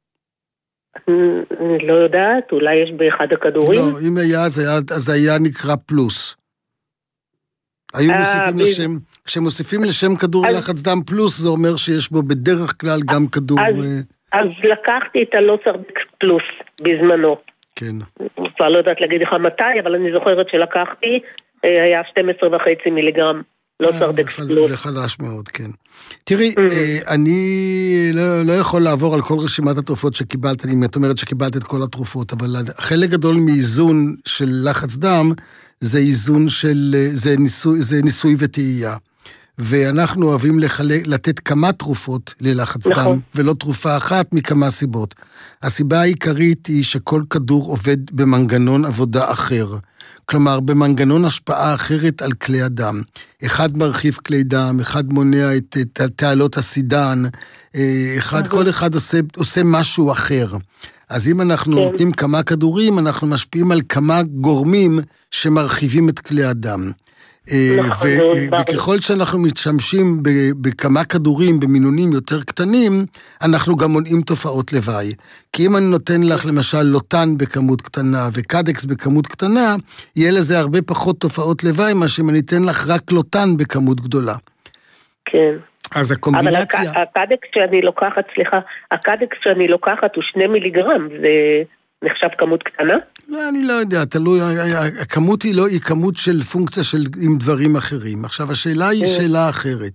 אני לא יודעת, אולי יש באחד הכדורים. לא, אם היה, אז היה, אז היה נקרא פלוס. היו מוסיפים לשם, כשמוסיפים לשם כדור לחץ דם פלוס, זה אומר שיש בו בדרך כלל גם כדור... אז לקחתי את הלוסרדקס פלוס בזמנו. כן. כבר לא יודעת להגיד לך מתי, אבל אני זוכרת שלקחתי, היה שתים עשרה וחצי מיליגרם. לא סרדקס פלוס. זה חדש מאוד, כן. תראי, אני לא יכול לעבור על כל רשימת התרופות שקיבלת, אם את אומרת שקיבלת את כל התרופות, אבל חלק גדול מאיזון של לחץ דם, זה איזון של, זה ניסוי וטעייה. ואנחנו אוהבים לתת כמה תרופות ללחץ דם, ולא תרופה אחת מכמה סיבות. הסיבה העיקרית היא שכל כדור עובד במנגנון עבודה אחר. כלומר, במנגנון השפעה אחרת על כלי הדם. אחד מרחיב כלי דם, אחד מונע את, את תעלות הסידן, אחד, כל אחד עושה, עושה משהו אחר. אז אם אנחנו כן. נותנים כמה כדורים, אנחנו משפיעים על כמה גורמים שמרחיבים את כלי הדם. נכון, ו- וככל שאנחנו משתמשים בכמה כדורים במינונים יותר קטנים, אנחנו גם מונעים תופעות לוואי. כי אם אני נותן לך למשל לוטן בכמות קטנה וקדקס בכמות קטנה, יהיה לזה הרבה פחות תופעות לוואי, מה שאם אני אתן לך רק לוטן בכמות גדולה. כן. אז הקומבינציה... אבל הקדקס שאני לוקחת, סליחה, הקדקס שאני לוקחת הוא שני מיליגרם, זה... נחשב כמות קטנה? לא, אני לא יודע, תלוי, הכמות היא לא, היא כמות של פונקציה של עם דברים אחרים. עכשיו, השאלה היא שאלה אחרת.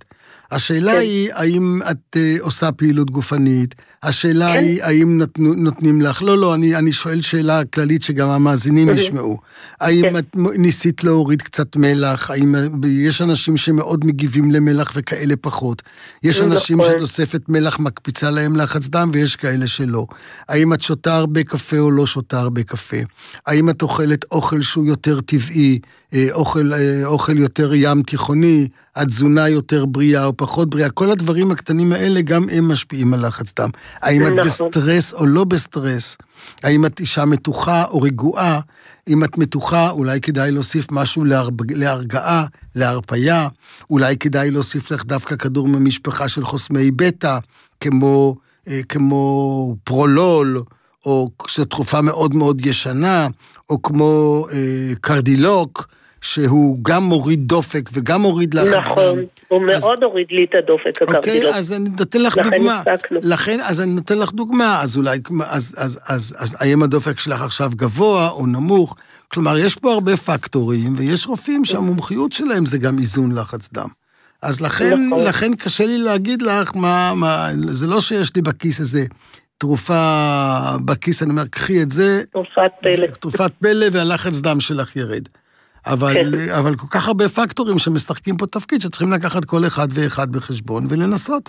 השאלה כן. היא, האם את uh, עושה פעילות גופנית? השאלה כן. היא, האם נות, נותנים לך? לא, לא, אני, אני שואל שאלה כללית שגם המאזינים ישמעו. האם כן. את ניסית להוריד קצת מלח? האם יש אנשים שמאוד מגיבים למלח וכאלה פחות? יש אנשים נכון. שתוספת מלח מקפיצה להם לחץ דם ויש כאלה שלא. האם את שותה הרבה קפה או לא שותה הרבה קפה? האם את אוכלת אוכל שהוא יותר טבעי? אוכל, אוכל יותר ים תיכוני, התזונה יותר בריאה או פחות בריאה, כל הדברים הקטנים האלה גם הם משפיעים על לחץ דם. האם את בסטרס או לא בסטרס, האם את אישה מתוחה או רגועה, אם את מתוחה אולי כדאי להוסיף משהו להרג... להרגעה, להרפיה, אולי כדאי להוסיף לך דווקא כדור ממשפחה של חוסמי בטא, כמו, כמו פרולול, או שזו תרופה מאוד מאוד ישנה, או כמו אה, קרדילוק, שהוא גם מוריד דופק וגם מוריד לחץ דם. נכון, הוא אז... מאוד הוריד לי את הדופק, הקרדילוק. אוקיי, אז אני נותן לך לכן דוגמה. הסתכנו. לכן, אז אני נותן לך דוגמה, אז אולי, אז, אז, אז, אז האם הדופק שלך עכשיו גבוה או נמוך? כלומר, יש פה הרבה פקטורים, ויש רופאים שהמומחיות שלהם זה גם איזון לחץ דם. אז לכן, נכון. לכן קשה לי להגיד לך, מה, מה, זה לא שיש לי בכיס איזה תרופה בכיס, אני אומר, קחי את זה. תרופת פלא. תרופת פלא והלחץ דם שלך ירד. אבל, כן. אבל כל כך הרבה פקטורים שמשחקים פה תפקיד, שצריכים לקחת כל אחד ואחד בחשבון ולנסות.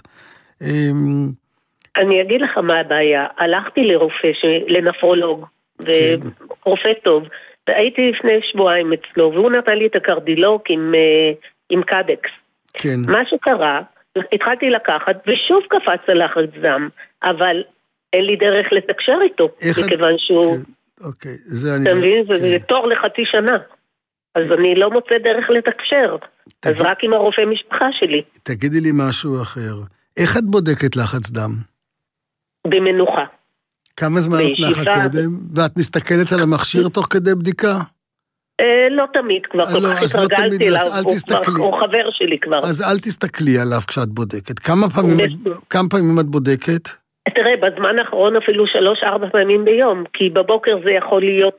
אני אגיד לך מה הבעיה. הלכתי לרופא, לנפרולוג, ורופא טוב, והייתי לפני שבועיים אצלו, והוא נתן לי את הקרדילוק עם, עם קדקס. כן. מה שקרה, התחלתי לקחת, ושוב קפץ הלחץ דם, אבל אין לי דרך לתקשר איתו, מכיוון שהוא... כן. אוקיי, זה אני... אתה מבין? זה תור לחצי שנה. אז אני לא מוצא דרך לתקשר. אז רק עם הרופא משפחה שלי. תגידי לי משהו אחר. איך את בודקת לחץ דם? במנוחה. כמה זמן את נחה קודם? ואת מסתכלת על המכשיר תוך כדי בדיקה? לא תמיד, כבר כל כך התרגלתי אליו, הוא חבר שלי כבר. אז אל תסתכלי עליו כשאת בודקת. כמה פעמים את בודקת? תראה, בזמן האחרון אפילו שלוש, ארבע פעמים ביום, כי בבוקר זה יכול להיות...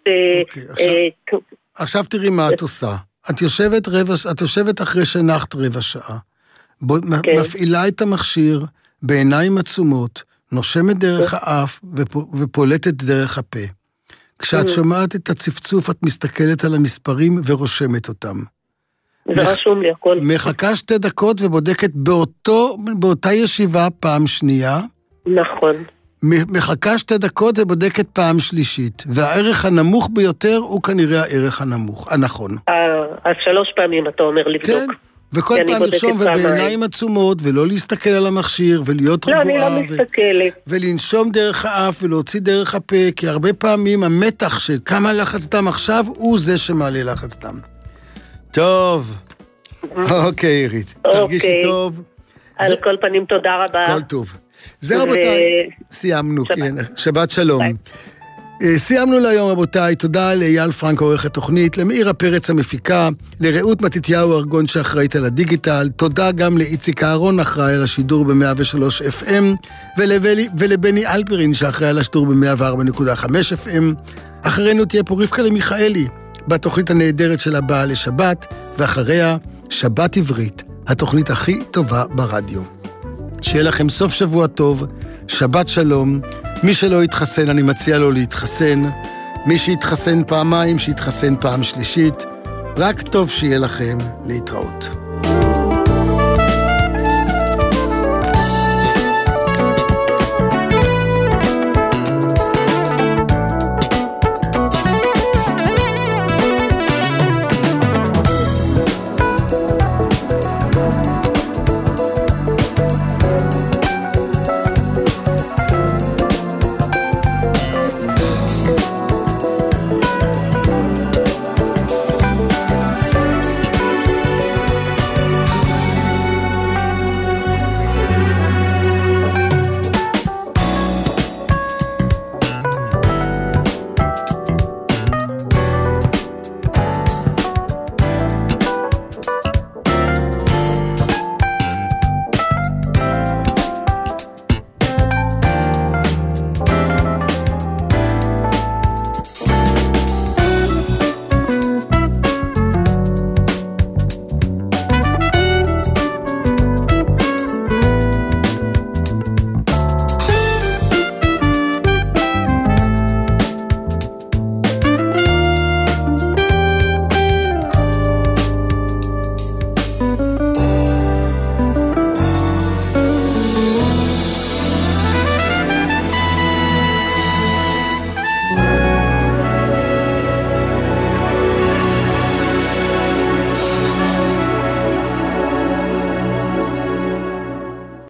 עכשיו תראי מה את עושה. את יושבת רבע, את יושבת אחרי שנחת רבע שעה, מפעילה את המכשיר בעיניים עצומות, נושמת דרך האף ופולטת דרך הפה. כשאת שומעת את הצפצוף, את מסתכלת על המספרים ורושמת אותם. זה רשום לי הכל. מחכה שתי דקות ובודקת באותו, באותה ישיבה פעם שנייה. נכון. מחכה שתי דקות ובודקת פעם שלישית, והערך הנמוך ביותר הוא כנראה הערך הנמוך, הנכון. אז שלוש פעמים אתה אומר לבדוק. כן, וכל פעם לרשום ובעיניים עצומות, ולא להסתכל על המכשיר, ולהיות רגועה. לא, אני לא מסתכלת. ולנשום דרך האף, ולהוציא דרך הפה, כי הרבה פעמים המתח שכמה לחץ דם עכשיו, הוא זה שמעלה לחץ דם. טוב. אוקיי, עירית. תרגישי טוב. על כל פנים, תודה רבה. כל טוב. זהו רבותיי, סיימנו, כן, שבת שלום. סיימנו להיום רבותיי, תודה לאייל פרנק עורך התוכנית, למאירה פרץ המפיקה, לרעות מתתיהו ארגון שאחראית על הדיגיטל, תודה גם לאיציק אהרון אחראי על השידור ב-מאה ושלוש אף אם, ולבני אלפרין שאחראי על השידור ב-מאה וארבע נקודה חמש אף אם. אחרינו תהיה פה רבקה למיכאלי, בתוכנית הנהדרת של הבאה לשבת, ואחריה שבת עברית, התוכנית הכי טובה ברדיו. שיהיה לכם סוף שבוע טוב, שבת שלום. מי שלא יתחסן, אני מציע לו להתחסן. מי שיתחסן פעמיים, שיתחסן פעם שלישית. רק טוב שיהיה לכם להתראות.